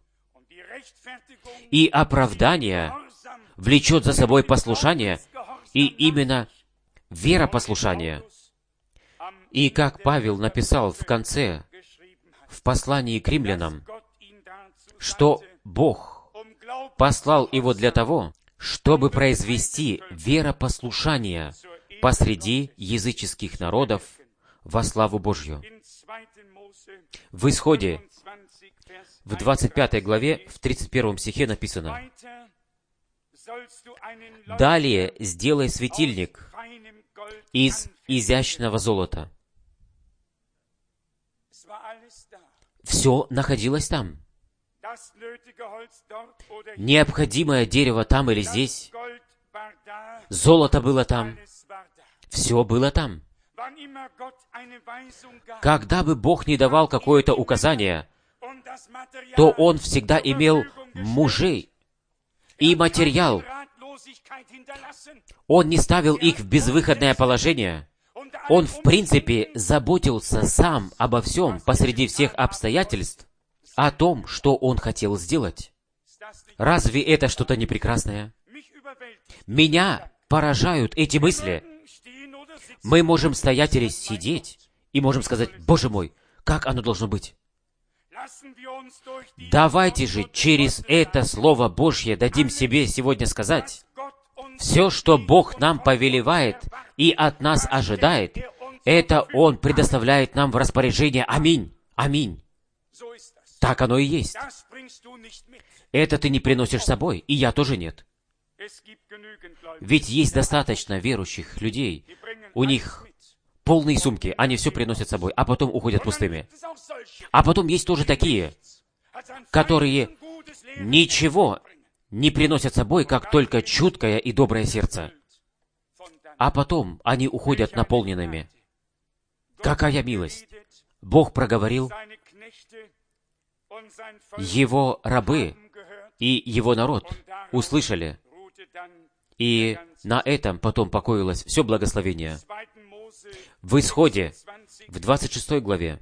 И оправдание влечет за собой послушание, и именно веропослушания. И как Павел написал в конце, в послании к римлянам, что Бог послал его для того, чтобы произвести веропослушание посреди языческих народов во славу Божью. В Исходе, в 25 главе, в 31 стихе написано: «Далее сделай светильник из изящного золота». Все находилось там. Необходимое дерево там или здесь, золото было там, все было там. Когда бы Бог не давал какое-то указание, то Он всегда имел мужей и материал. Он не ставил их в безвыходное положение. Он, в принципе, заботился сам обо всем посреди всех обстоятельств, о том, что Он хотел сделать. Разве это что-то не прекрасное? Меня поражают эти мысли. Мы можем стоять или сидеть, и можем сказать: «Боже мой, как оно должно быть?» Давайте же через это Слово Божье дадим себе сегодня сказать: все, что Бог нам повелевает и от нас ожидает, это Он предоставляет нам в распоряжение. Аминь. Аминь. Так оно и есть. Это ты не приносишь с собой, и я тоже нет. Ведь есть достаточно верующих людей. У них полные сумки, они все приносят с собой, а потом уходят пустыми. А потом есть тоже такие, которые ничего не приносят с собой, как только чуткое и доброе сердце. А потом они уходят наполненными. Какая милость! Бог проговорил, Его рабы и Его народ услышали, и на этом потом покоилось все благословение. В Исходе, в 26 главе,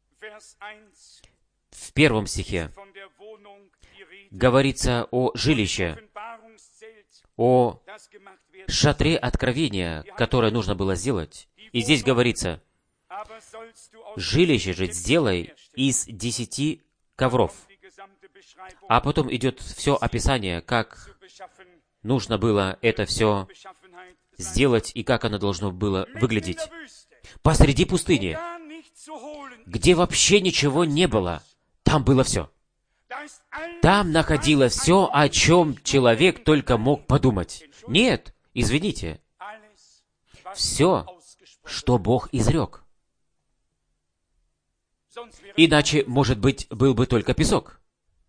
в 1 стихе, говорится о жилище, о шатре откровения, которое нужно было сделать. И здесь говорится: «Жилище же сделай из 10 ковров». А потом идет все описание, как нужно было это все сделать и как оно должно было выглядеть. Посреди пустыни, где вообще ничего не было, там было все. Там находилось все, о чем человек только мог подумать. Нет, извините. Все, что Бог изрек. Иначе, может быть, был бы только песок.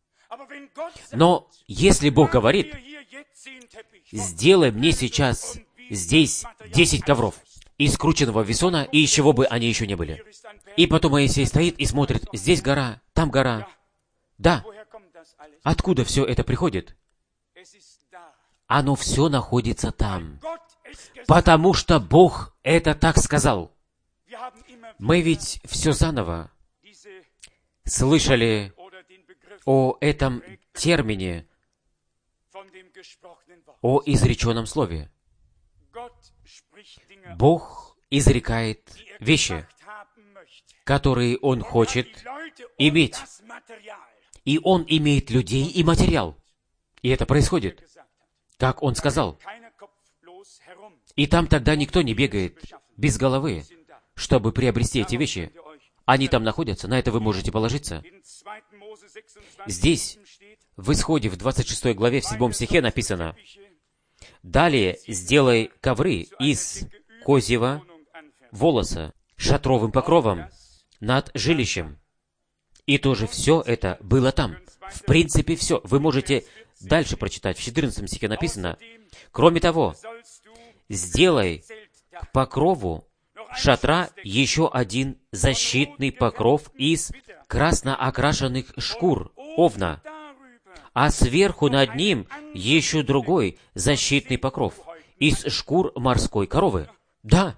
Но если Бог говорит: «Сделай мне сейчас здесь 10 ковров из скрученного весона, и из чего бы они еще не были». И потом Моисей стоит и смотрит: здесь гора, там гора. Да. Откуда все это приходит? Оно все находится там. Потому что Бог это так сказал. Мы ведь все заново слышали о этом термине, о изреченном слове. Бог изрекает вещи, которые Он хочет иметь. И Он имеет людей и материал. И это происходит, как Он сказал. И там тогда никто не бегает без головы, чтобы приобрести эти вещи. Они там находятся, на это вы можете положиться. Здесь, в Исходе, в 26 главе, в 7 стихе написано: «Далее сделай ковры из козьего волоса шатровым покровом над жилищем». И тоже все это было там. В принципе, все. Вы можете дальше прочитать. В 14 стихе написано: «Кроме того, сделай к покрову шатра еще один защитный покров из красно окрашенных шкур овна, а сверху над ним еще другой защитный покров из шкур морской коровы». Да,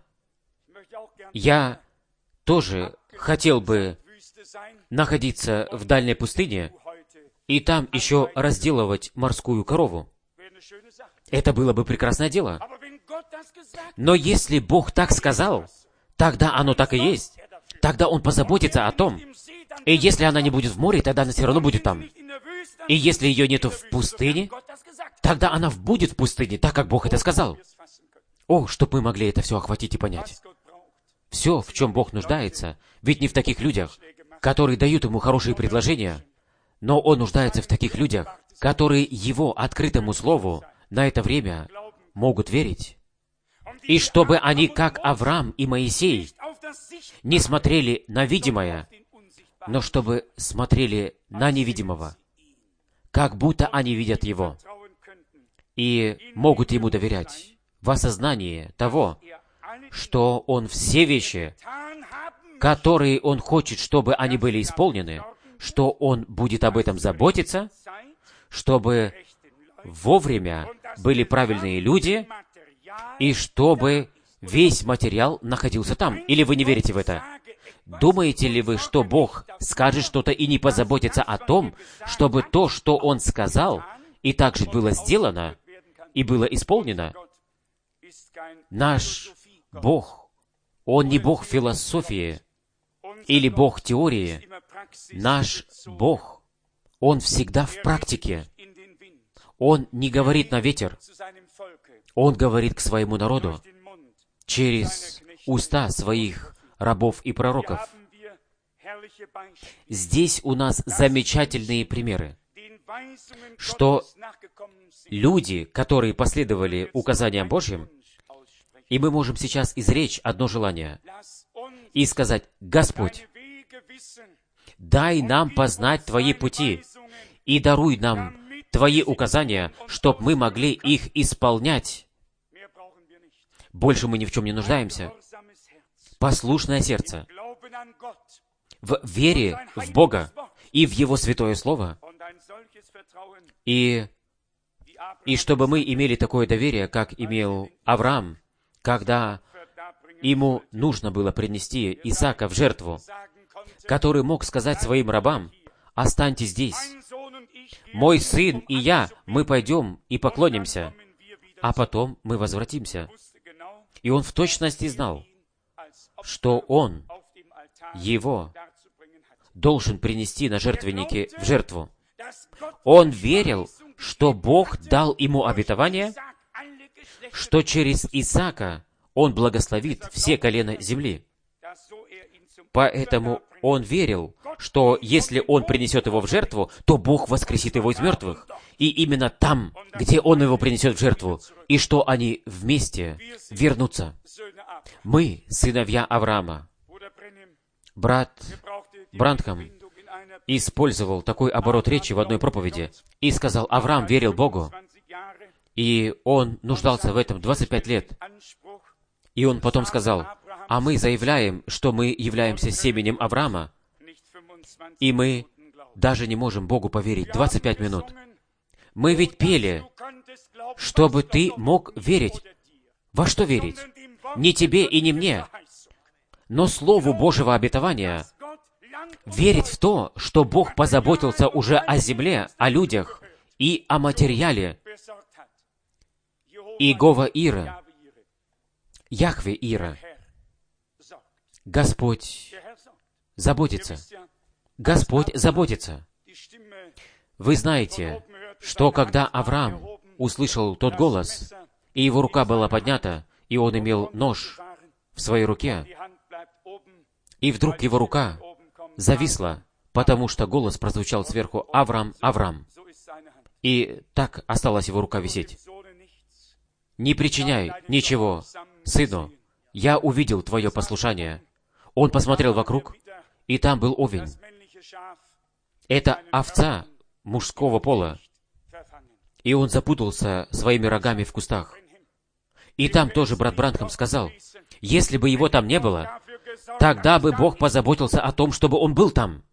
я тоже хотел бы находиться в дальней пустыне и там еще разделывать морскую корову. Это было бы прекрасное дело. Но если Бог так сказал, тогда оно так и есть. Тогда Он позаботится о том. И если она не будет в море, тогда она все равно будет там. И если ее нету в пустыне, тогда она будет в пустыне, так как Бог это сказал. О, чтобы мы могли это все охватить и понять. Все, в чем Бог нуждается, ведь не в таких людях, которые дают Ему хорошие предложения, но Он нуждается в таких людях, которые Его открытому Слову на это время могут верить. И чтобы они, как Авраам и Моисей, не смотрели на видимое, но чтобы смотрели на невидимого, как будто они видят Его, и могут Ему доверять в осознании того, что Он все вещи, которые Он хочет, чтобы они были исполнены, что Он будет об этом заботиться, чтобы вовремя были правильные люди, и чтобы весь материал находился там. Или вы не верите в это? Думаете ли вы, что Бог скажет что-то и не позаботится о том, чтобы то, что Он сказал, и также было сделано, и было исполнено? Наш Бог, Он не Бог философии или Бог теории. Наш Бог, Он всегда в практике. Он не говорит на ветер. Он говорит к своему народу через уста своих рабов и пророков. Здесь у нас замечательные примеры, что люди, которые последовали указаниям Божьим, и мы можем сейчас изречь одно желание и сказать: «Господь, дай нам познать Твои пути и даруй нам Твои указания, чтобы мы могли их исполнять. Больше мы ни в чем не нуждаемся. Послушное сердце в вере в Бога и в Его Святое Слово, и чтобы мы имели такое доверие, как имел Авраам, когда ему нужно было принести Исаака в жертву, который мог сказать своим рабам: «Останьтесь здесь. Мой сын и я, мы пойдем и поклонимся, а потом мы возвратимся». И он в точности знал, что он его должен принести на жертвеннике в жертву. Он верил, что Бог дал ему обетование, что через Исаака он благословит все колена земли. Поэтому он верил, что если он принесет его в жертву, то Бог воскресит его из мертвых. И именно там, где он его принесет в жертву, и что они вместе вернутся. Мы, сыновья Авраама. Брат Бранхам использовал такой оборот речи в одной проповеди и сказал: Авраам верил Богу, и он нуждался в этом 25 лет. И он потом сказал: а мы заявляем, что мы являемся семенем Авраама, и мы даже не можем Богу поверить 25 минут. Мы ведь пели, чтобы ты мог верить. Во что верить? Не тебе и не мне, но Слову Божьего обетования. Верить в то, что Бог позаботился уже о земле, о людях и о материале. Иегова Ира, Яхве Ира. Господь заботится. Господь заботится. Вы знаете, что когда Авраам услышал тот голос, и его рука была поднята, и он имел нож в своей руке, и вдруг его рука зависла, потому что голос прозвучал сверху: «Авраам, Авраам». И так осталась его рука висеть. «Не причиняй ничего сыну, я увидел твое послушание». Он посмотрел вокруг, и там был овен. Это овца мужского пола. И он запутался своими рогами в кустах. И там тоже брат Бранхам сказал: если бы его там не было, тогда бы Бог позаботился о том, чтобы он был там.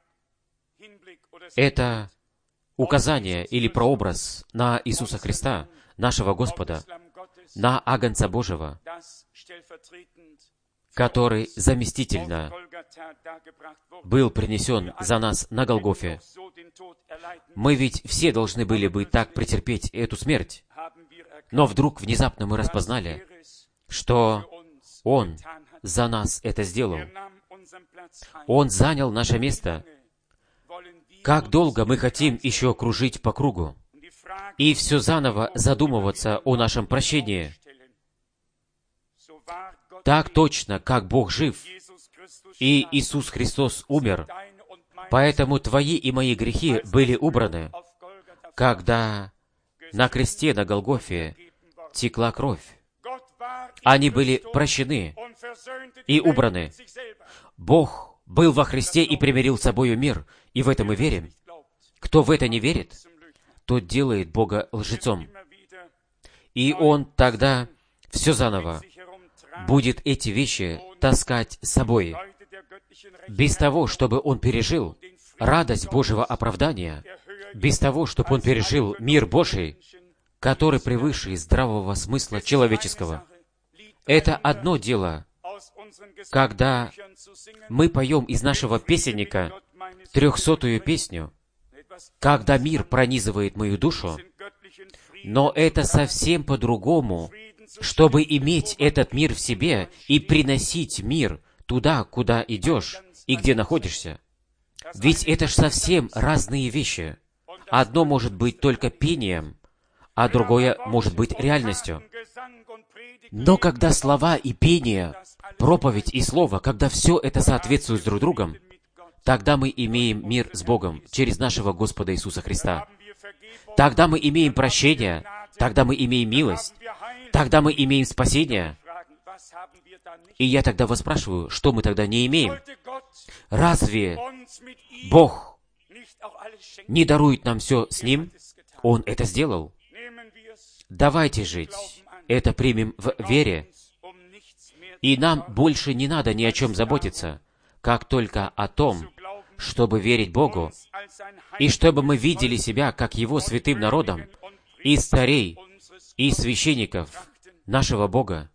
Это указание или прообраз на Иисуса Христа, нашего Господа, на Агнца Божьего, который заместительно был принесен за нас на Голгофе. Мы ведь все должны были бы так претерпеть эту смерть. Но вдруг внезапно мы распознали, что Он за нас это сделал. Он занял наше место. Как долго мы хотим еще кружить по кругу и все заново задумываться о нашем прощении? Так точно, как Бог жив, и Иисус Христос умер, поэтому твои и мои грехи были убраны, когда на кресте на Голгофе текла кровь. Они были прощены и убраны. Бог был во Христе и примирил с собою мир, и в это мы верим. Кто в это не верит, тот делает Бога лжецом. И он тогда все заново будет эти вещи таскать с собой, без того, чтобы он пережил радость Божьего оправдания, без того, чтобы он пережил мир Божий, который превыше здравого смысла человеческого. Это одно дело, когда мы поем из нашего песенника 300-ю песню, когда мир пронизывает мою душу, но это совсем по-другому, чтобы иметь этот мир в себе и приносить мир туда, куда идешь и где находишься. Ведь это ж совсем разные вещи. Одно может быть только пением, а другое может быть реальностью. Но когда слова и пение, проповедь и слово, когда все это соответствует друг другу, тогда мы имеем мир с Богом через нашего Господа Иисуса Христа. Тогда мы имеем прощение, тогда мы имеем милость, тогда мы имеем спасение. И я тогда вас спрашиваю, что мы тогда не имеем? Разве Бог не дарует нам все с Ним? Он это сделал. Давайте жить. Это примем в вере. И нам больше не надо ни о чем заботиться, как только о том, чтобы верить Богу, и чтобы мы видели себя как Его святым народом, и царей, и священников нашего Бога.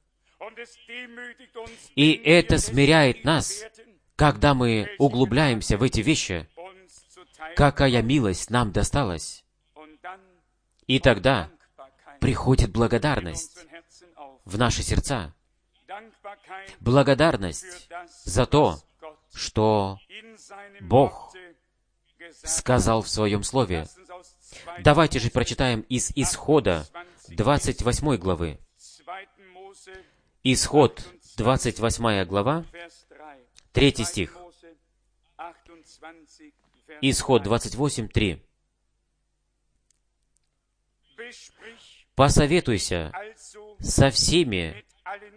И это смиряет нас, когда мы углубляемся в эти вещи, какая милость нам досталась. И тогда приходит благодарность в наши сердца. Благодарность за то, что Бог сказал в Своем Слове. Давайте же прочитаем из Исхода 28 главы. Исход, 28 глава, 3 стих. Исход 28, 3. «Посоветуйся со всеми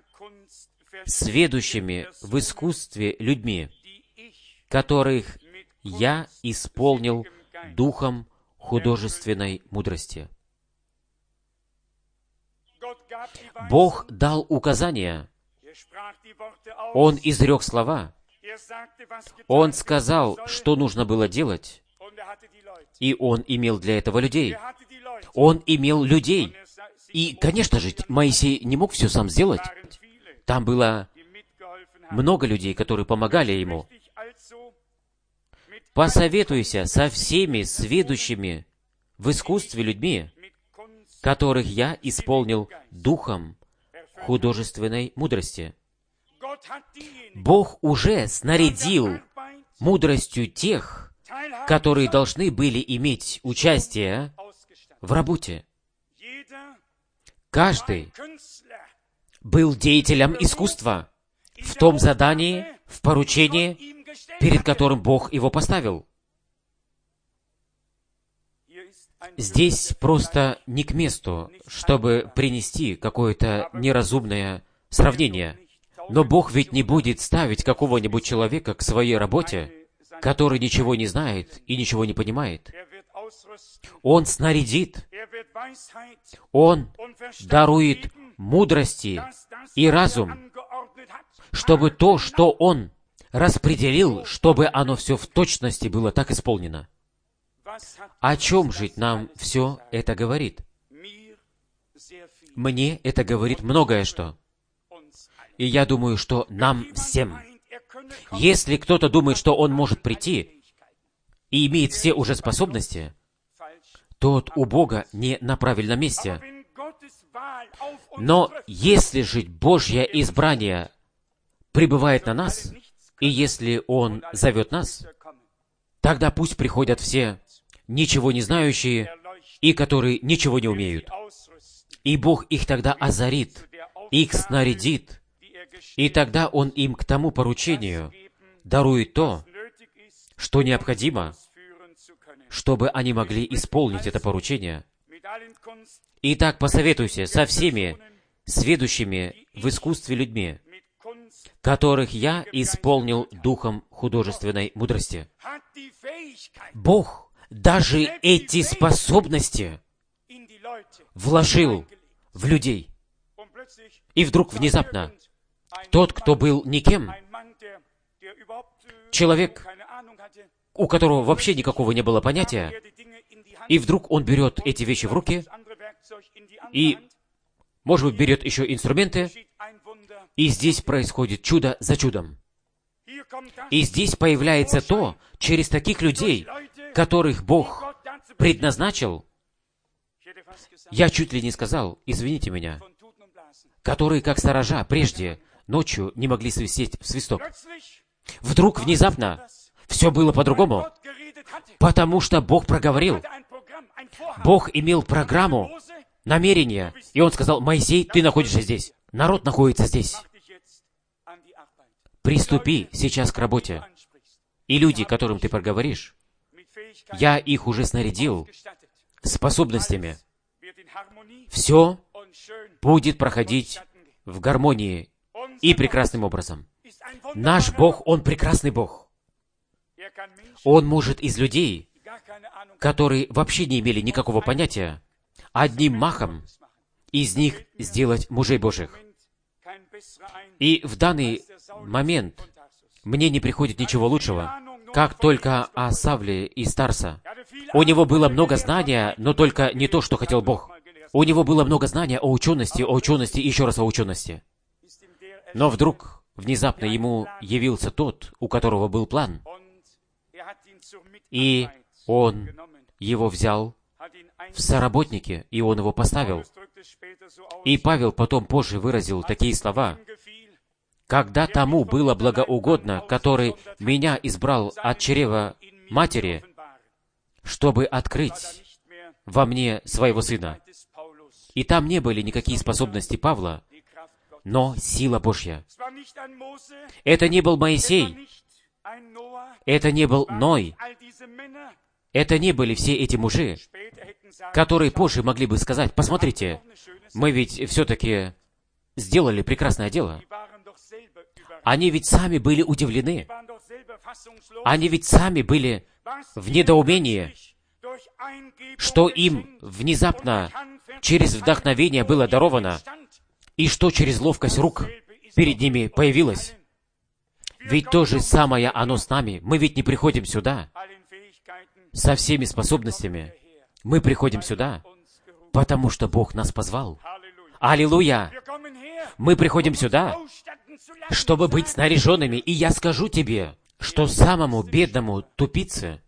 сведущими в искусстве людьми, которых я исполнил духом художественной мудрости». Бог дал указания. Он изрек слова. Он сказал, что нужно было делать. И Он имел для этого людей. Он имел людей. И, конечно же, Моисей не мог все сам сделать. Там было много людей, которые помогали ему. «Посоветуйся со всеми сведущими в искусстве людьми, которых я исполнил духом художественной мудрости». Бог уже снарядил мудростью тех, которые должны были иметь участие в работе. Каждый был деятелем искусства в том задании, в поручении, перед которым Бог его поставил. Здесь просто не к месту, чтобы принести какое-то неразумное сравнение. Но Бог ведь не будет ставить какого-нибудь человека к своей работе, который ничего не знает и ничего не понимает. Он снарядит, Он дарует мудрости и разум, чтобы то, что Он распределил, чтобы оно все в точности было так исполнено. О чем же нам все это говорит? Мне это говорит многое что. И я думаю, что нам всем. Если кто-то думает, что он может прийти и имеет все уже способности, тот у Бога не на правильном месте. Но если же Божье избрание пребывает на нас, и если Он зовет нас, тогда пусть приходят все ничего не знающие и которые ничего не умеют. И Бог их тогда озарит, их снарядит, и тогда Он им к тому поручению дарует то, что необходимо, чтобы они могли исполнить это поручение. Итак, посоветуйся со всеми сведущими в искусстве людьми, которых я исполнил духом художественной мудрости. Бог даже эти способности вложил в людей. И вдруг внезапно тот, кто был никем, человек, у которого вообще никакого не было понятия, и вдруг он берет эти вещи в руки, и, может быть, берет еще инструменты, и здесь происходит чудо за чудом. И здесь появляется то, через таких людей, которых Бог предназначил, я чуть ли не сказал, извините меня, которые, как сторожа, прежде ночью не могли свистеть в свисток. Вдруг, внезапно, все было по-другому, потому что Бог проговорил. Бог имел программу, намерение, и Он сказал: «Моисей, ты находишься здесь, народ находится здесь. Приступи сейчас к работе». И люди, которым ты проговоришь, я их уже снарядил способностями. Все будет проходить в гармонии и прекрасным образом. Наш Бог, Он прекрасный Бог. Он может из людей, которые вообще не имели никакого понятия, одним махом из них сделать мужей Божьих. И в данный момент мне не приходит ничего лучшего, как только о Савле из Тарса. У него было много знания, но только не то, что хотел Бог. У него было много знания о учености и еще раз о учености. Но вдруг, внезапно ему явился тот, у которого был план, и он его взял в соработники, и он его поставил. И Павел потом позже выразил такие слова: «Когда тому было благоугодно, который меня избрал от чрева матери, чтобы открыть во мне своего сына». И там не были никакие способности Павла, но сила Божья. Это не был Моисей, это не был Ной, это не были все эти мужи, которые позже могли бы сказать: «Посмотрите, мы ведь все-таки сделали прекрасное дело». Они ведь сами были удивлены. Они ведь сами были в недоумении, что им внезапно через вдохновение было даровано, и что через ловкость рук перед ними появилось. Ведь то же самое оно с нами. Мы ведь не приходим сюда со всеми способностями. Мы приходим сюда, потому что Бог нас позвал. Аллилуйя! Мы приходим сюда, чтобы быть снаряженными. И я скажу тебе, что самому бедному тупице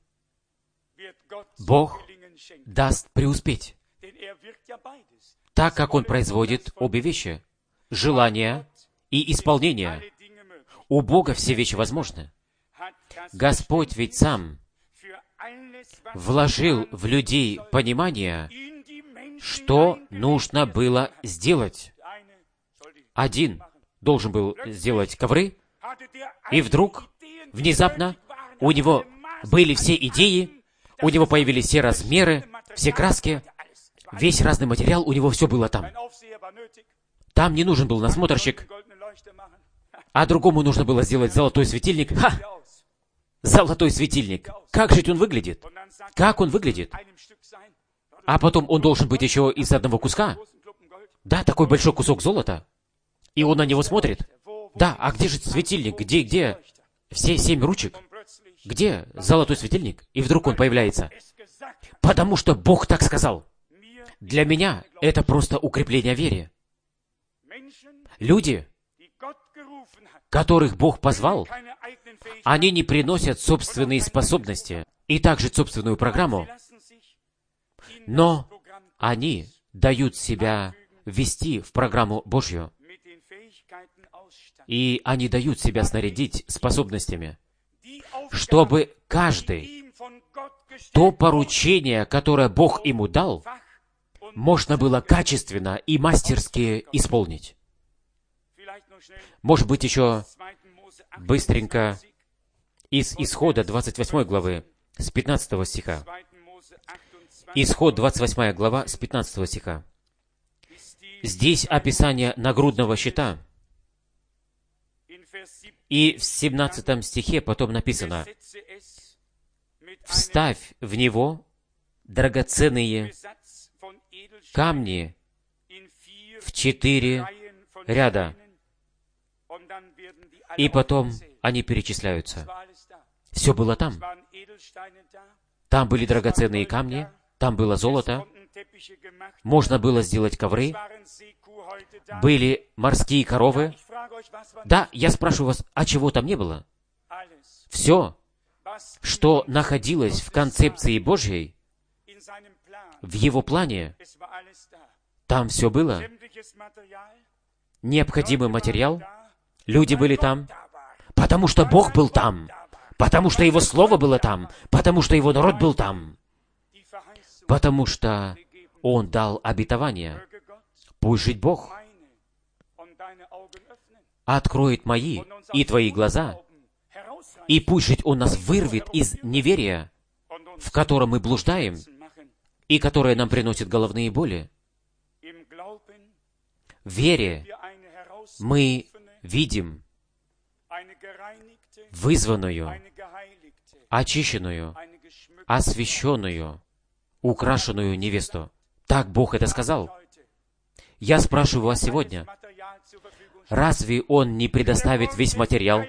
Бог даст преуспеть, так как Он производит обе вещи — желание и исполнение. У Бога все вещи возможны. Господь ведь Сам вложил в людей понимание, что нужно было сделать. Один должен был сделать ковры, и вдруг, внезапно, у него были все идеи, у него появились все размеры, все краски, весь разный материал, у него все было там. Там не нужен был насмотрщик, а другому нужно было сделать золотой светильник. Ха! Золотой светильник. Как же он выглядит? Как он выглядит? А потом он должен быть еще из одного куска. Да, такой большой кусок золота. И он на него смотрит. Да, а где же светильник? Где все 7 ручек? Где золотой светильник? И вдруг он появляется. Потому что Бог так сказал. Для меня это просто укрепление веры. Люди, которых Бог позвал, они не приносят собственные способности и также собственную программу, но они дают себя ввести в программу Божью. И они дают себя снарядить способностями, чтобы каждый то поручение, которое Бог ему дал, можно было качественно и мастерски исполнить. Может быть, еще быстренько из Исхода 28 главы, с 15 стиха. Исход 28 глава, с 15 стиха. Здесь описание нагрудного щита. И в 17 стихе потом написано: «Вставь в него драгоценные камни в 4 ряда». И потом они перечисляются. Все было там. Там были драгоценные камни, там было золото, можно было сделать ковры, были морские коровы. Да, я спрашиваю вас, а чего там не было? Все, что находилось в концепции Божьей, в Его плане, там все было. Необходимый материал, люди были там, потому что Бог был там, потому что Его Слово было там, потому что Его народ был там, потому что Он дал обетование. Пусть жить Бог откроет мои и твои глаза, и пусть жить Он нас вырвет из неверия, в котором мы блуждаем, и которое нам приносит головные боли. В вере мы видим вызванную, очищенную, освященную, украшенную невесту. Так Бог это сказал. Я спрашиваю вас сегодня, разве Он не предоставит весь материал?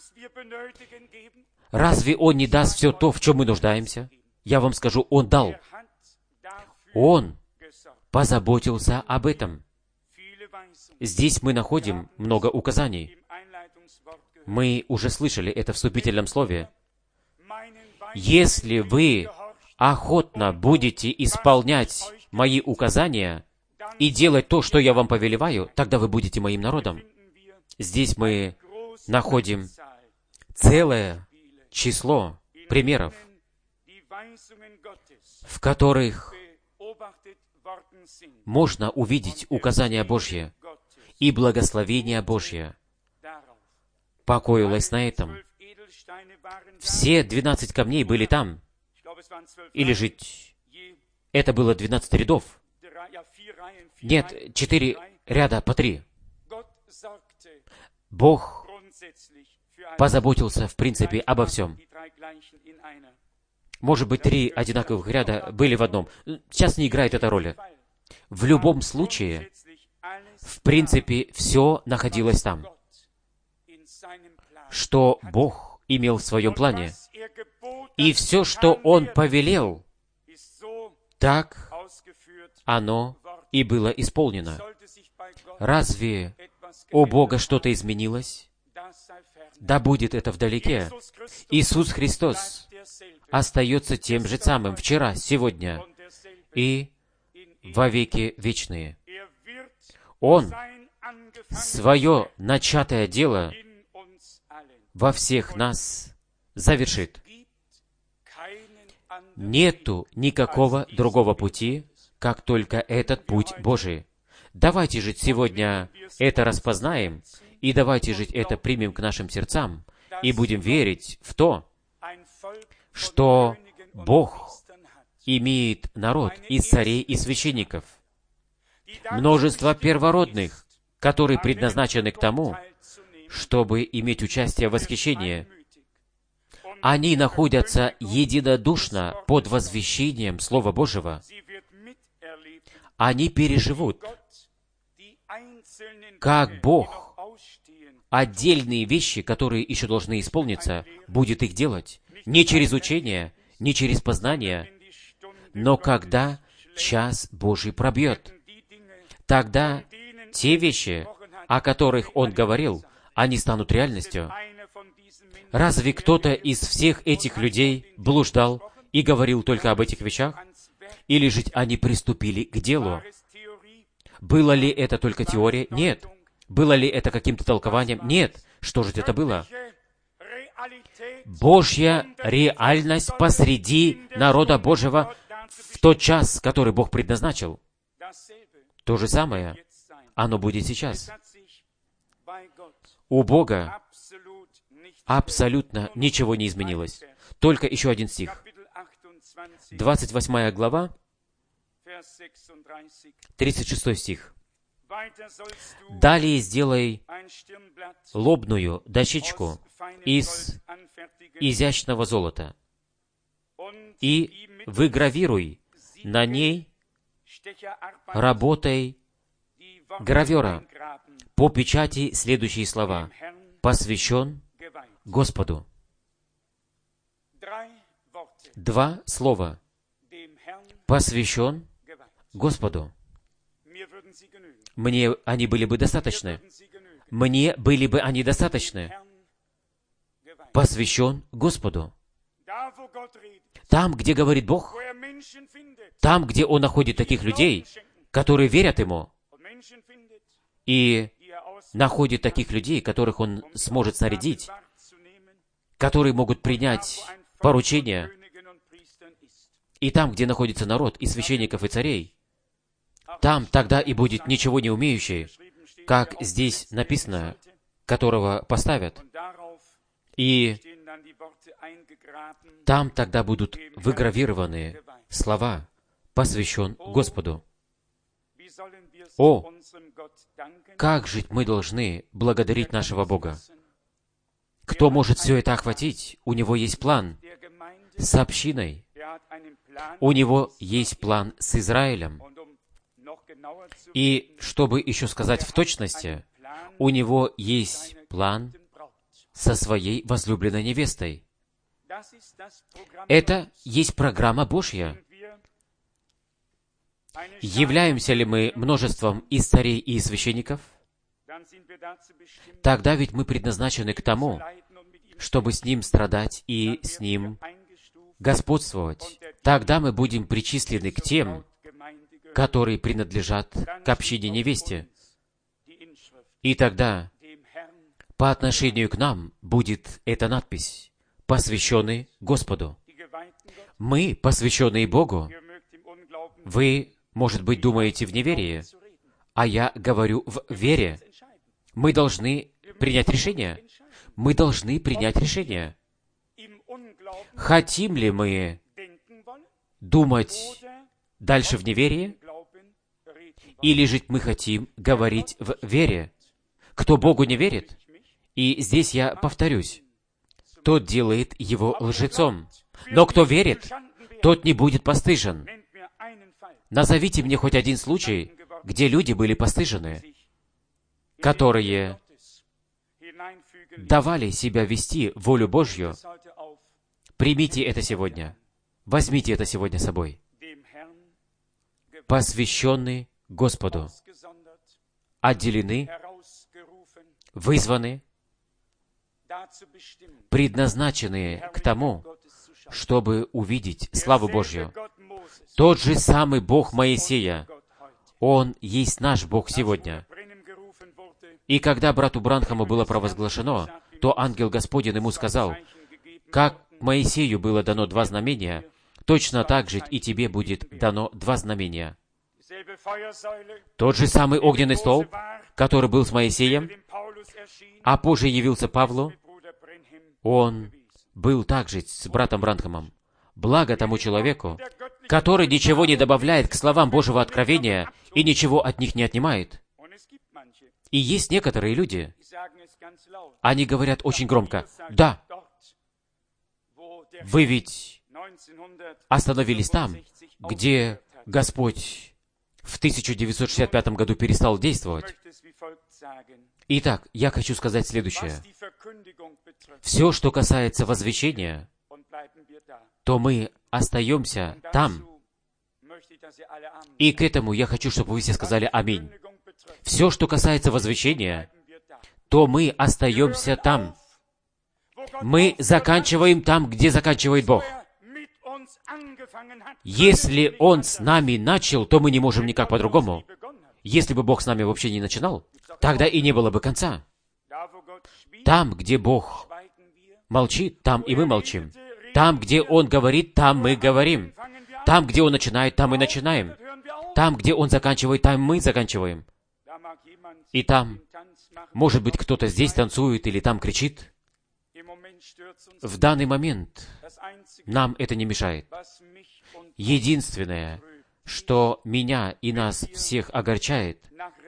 Разве Он не даст все то, в чем мы нуждаемся? Я вам скажу, Он дал. Он позаботился об этом. Здесь мы находим много указаний. Мы уже слышали это в вступительном слове. Если вы охотно будете исполнять мои указания и делать то, что я вам повелеваю, тогда вы будете моим народом. Здесь мы находим целое число примеров, в которых можно увидеть указания Божьи и благословение Божье покоилось на этом. Все 12 камней были там. Или же это было 12 рядов. Нет, 4 ряда по 3. Бог позаботился, в принципе, обо всем. Может быть, 3 одинаковых ряда были в одном. Сейчас не играет эта роль. В любом случае, в принципе, все находилось там, что Бог имел в своем плане. И все, что Он повелел, так оно и было исполнено. Разве у Бога что-то изменилось? Да будет это вдалеке. Иисус Христос остается тем же самым вчера, сегодня и во веки вечные. Он свое начатое дело во всех нас завершит. Нету никакого другого пути, как только этот путь Божий. Давайте жить сегодня это распознаем, и давайте жить это примем к нашим сердцам, и будем верить в то, что Бог имеет народ из царей и священников, множество первородных, которые предназначены к тому, чтобы иметь участие в восхищении. Они находятся единодушно под возвещением Слова Божьего. Они переживут, как Бог отдельные вещи, которые еще должны исполниться, будет их делать. Не через учение, не через познание, но когда час Божий пробьет, тогда те вещи, о которых Он говорил, они станут реальностью. Разве кто-то из всех этих людей блуждал и говорил только об этих вещах? Или же они приступили к делу? Было ли это только теория? Нет. Было ли это каким-то толкованием? Нет. Что же это было? Божья реальность посреди народа Божьего в тот час, который Бог предназначил. То же самое, оно будет сейчас. У Бога абсолютно ничего не изменилось. Только еще один стих. 28 глава, 36 стих. «Далее сделай лобную дощечку из изящного золота и выгравируй на ней работой гравера по печати следующие слова: «Посвящен Господу». Два слова. «Посвящен Господу». Мне они были бы достаточны. Мне были бы они достаточны. Посвящен Господу. Там, где говорит Бог, там, где Он находит таких людей, которые верят Ему, и находит таких людей, которых Он сможет снарядить, которые могут принять поручения, и там, где находится народ, и священников, и царей, там тогда и будет ничего не умеющий, как здесь написано, которого поставят. И там тогда будут выгравированы слова: «Посвящен Господу». О, как же мы должны благодарить нашего Бога! Кто может все это охватить? У Него есть план с общиной. У Него есть план с Израилем. И, чтобы еще сказать в точности, у Него есть план со своей возлюбленной невестой. Это есть программа Божья. Являемся ли мы множеством из царей и священников? Тогда ведь мы предназначены к тому, чтобы с Ним страдать и с Ним господствовать. Тогда мы будем причислены к тем, которые принадлежат к общине невесте. И тогда по отношению к нам будет эта надпись: «Посвященный Господу». Мы, посвященные Богу. Вы, может быть, думаете в неверии, а я говорю в вере. Мы должны принять решение. Мы должны принять решение. Хотим ли мы думать дальше в неверии, или же мы хотим говорить в вере? Кто Богу не верит, и здесь я повторюсь, тот делает его лжецом. Но кто верит, тот не будет постыжен. Назовите мне хоть один случай, где люди были постыжены, которые давали себя вести в волю Божью. Примите это сегодня. Возьмите это сегодня с собой. Посвященный Господу, отделены, вызваны, предназначенные к тому, чтобы увидеть славу Божью. Тот же самый Бог Моисея, Он есть наш Бог сегодня. И когда брату Бранхаму было провозглашено, то ангел Господень ему сказал: «Как Моисею было дано 2 знамения, точно так же и тебе будет дано 2 знамения». Тот же самый огненный столб, который был с Моисеем, а позже явился Павлу, он был также с братом Бранхамом. Благо тому человеку, который ничего не добавляет к словам Божьего откровения и ничего от них не отнимает. И есть некоторые люди, они говорят очень громко: «Да, вы ведь остановились там, где Господь в 1965 году перестал действовать». Итак, я хочу сказать следующее. Все, что касается возвещения, то мы остаемся там. И к этому я хочу, чтобы вы все сказали «Аминь». Все, что касается возвещения, то мы остаемся там. Мы заканчиваем там, где заканчивает Бог. Если Он с нами начал, то мы не можем никак по-другому. Если бы Бог с нами вообще не начинал, тогда и не было бы конца. Там, где Бог молчит, там и мы молчим. Там, где Он говорит, там мы говорим. Там, где Он начинает, там мы начинаем. Там, где Он заканчивает, там мы заканчиваем. И там, может быть, кто-то здесь танцует или там кричит. В данный момент нам это не мешает. Единственное, что меня и нас всех огорчает,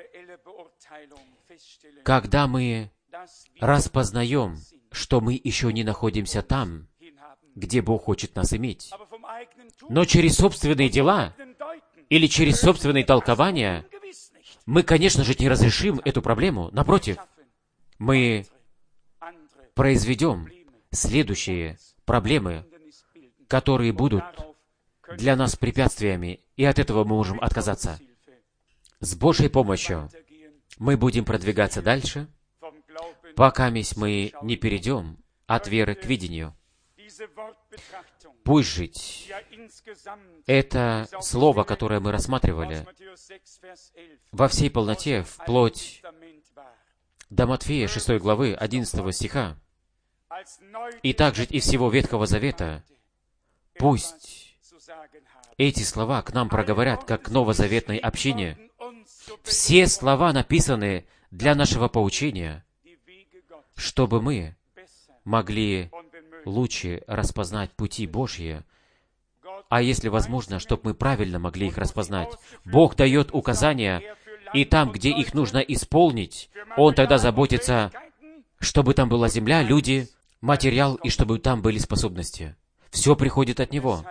когда мы распознаем, что мы еще не находимся там, где Бог хочет нас иметь. Но через собственные дела или через собственные толкования мы, конечно же, не разрешим эту проблему. Напротив, мы произведем следующие проблемы, которые будут для нас препятствиями, и от этого мы можем отказаться. С Божьей помощью мы будем продвигаться дальше, пока мы не перейдем от веры к видению. Пусть жить. Это слово, которое мы рассматривали во всей полноте, вплоть до Матфея 6 главы 11 стиха, и также из всего Ветхого Завета, пусть эти слова к нам проговорят, как к новозаветной общине. Все слова написаны для нашего поучения, чтобы мы могли лучше распознать пути Божьи, а если возможно, чтобы мы правильно могли их распознать. Бог дает указания, и там, где их нужно исполнить, Он тогда заботится, чтобы там была земля, люди, материал, и чтобы там были способности. Все приходит от Него.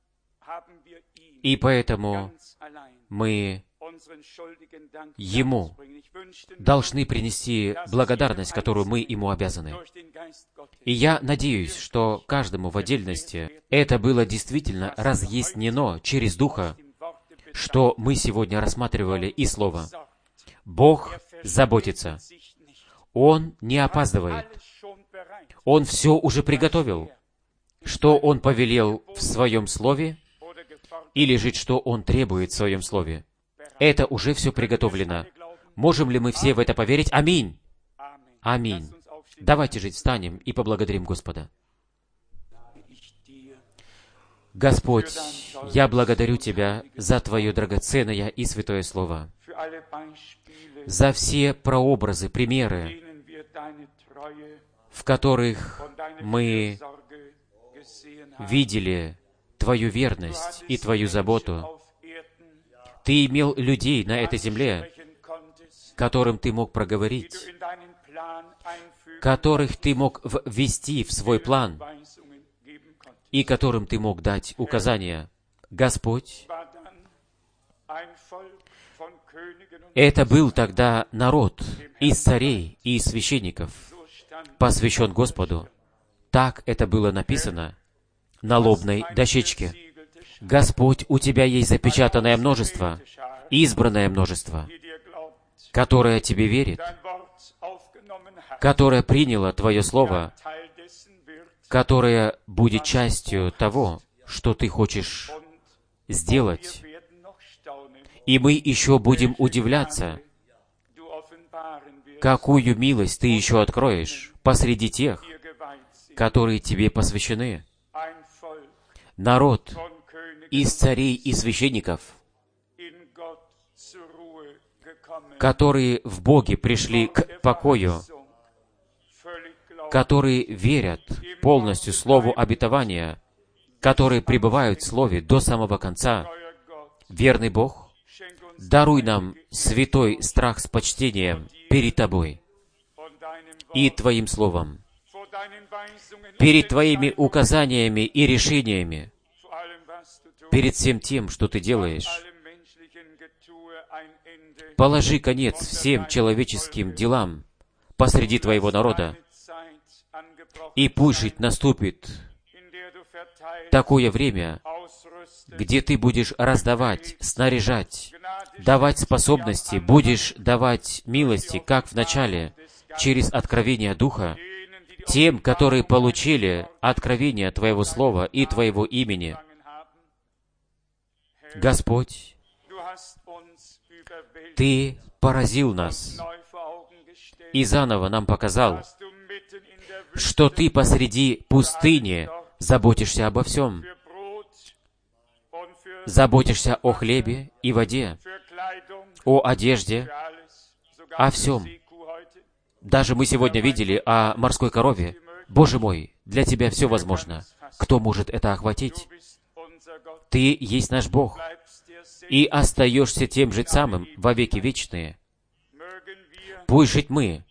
И поэтому мы Ему должны принести благодарность, которую мы Ему обязаны. И я надеюсь, что каждому в отдельности это было действительно разъяснено через Духа, что мы сегодня рассматривали и Слово. Бог заботится. Он не опаздывает. Он все уже приготовил. Что Он повелел в Своем Слове, или же что Он требует в Своем Слове. Это уже все приготовлено. Можем ли мы все в это поверить? Аминь! Аминь! Давайте же встанем и поблагодарим Господа. Господь, я благодарю Тебя за Твое драгоценное и святое Слово, за все прообразы, примеры, в которых мы видели Твою верность и Твою заботу. Ты имел людей на этой земле, которым Ты мог проговорить, которых Ты мог ввести в свой план, и которым Ты мог дать указания. Господь, это был тогда народ из царей и из священников, посвящен Господу. Так это было написано на лобной дощечке. Господь, у Тебя есть запечатанное множество, избранное множество, которое Тебе верит, которое приняло Твое Слово, которое будет частью того, что Ты хочешь сделать. И мы еще будем удивляться, какую милость Ты еще откроешь посреди тех, которые Тебе посвящены. Народ из царей и священников, которые в Боге пришли к покою, которые верят полностью Слову обетования, которые пребывают в Слове до самого конца. Верный Бог, даруй нам святой страх с почтением перед Тобой и Твоим Словом, перед Твоими указаниями и решениями, перед всем тем, что Ты делаешь. Положи конец всем человеческим делам посреди Твоего народа, и пусть жить наступит такое время, где Ты будешь раздавать, снаряжать, давать способности, будешь давать милости, как в начале, через откровение Духа, тем, которые получили откровение Твоего Слова и Твоего имени. Господь, Ты поразил нас и заново нам показал, что Ты посреди пустыни заботишься обо всем. Заботишься о хлебе и воде, о одежде, о всем. Даже мы сегодня видели о морской корове. Боже мой, для Тебя все возможно. Кто может это охватить? Ты есть наш Бог, и остаешься тем же самым во веки вечные. Пусть жить мы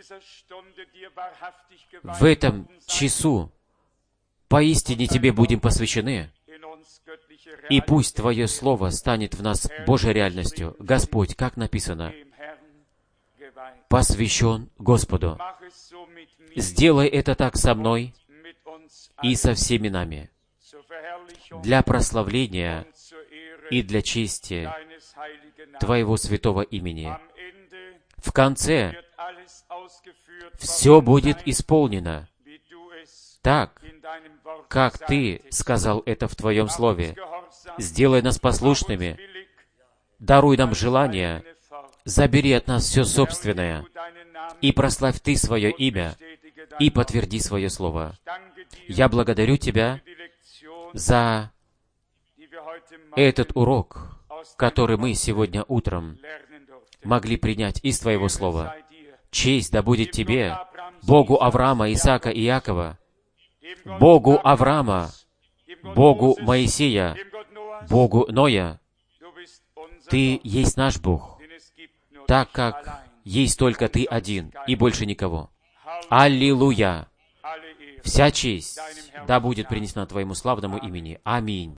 в этом часу поистине Тебе будем посвящены, и пусть Твое Слово станет в нас Божьей реальностью. Господь, как написано, посвящен Господу. Сделай это так со мной и со всеми нами, для прославления и для чести Твоего святого имени. В конце все будет исполнено так, как Ты сказал это в Твоем Слове. Сделай нас послушными, даруй нам желание, забери от нас все собственное, и прославь Ты Свое имя, и подтверди Свое Слово. Я благодарю Тебя за этот урок, который мы сегодня утром могли принять из Твоего Слова. Честь да будет Тебе, Богу Авраама, Исаака и Иакова, Богу Авраама, Богу Моисея, Богу Ноя. Ты есть наш Бог, так как есть только Ты один и больше никого. Аллилуйя! Вся честь да будет принесена Твоему славному имени. Аминь.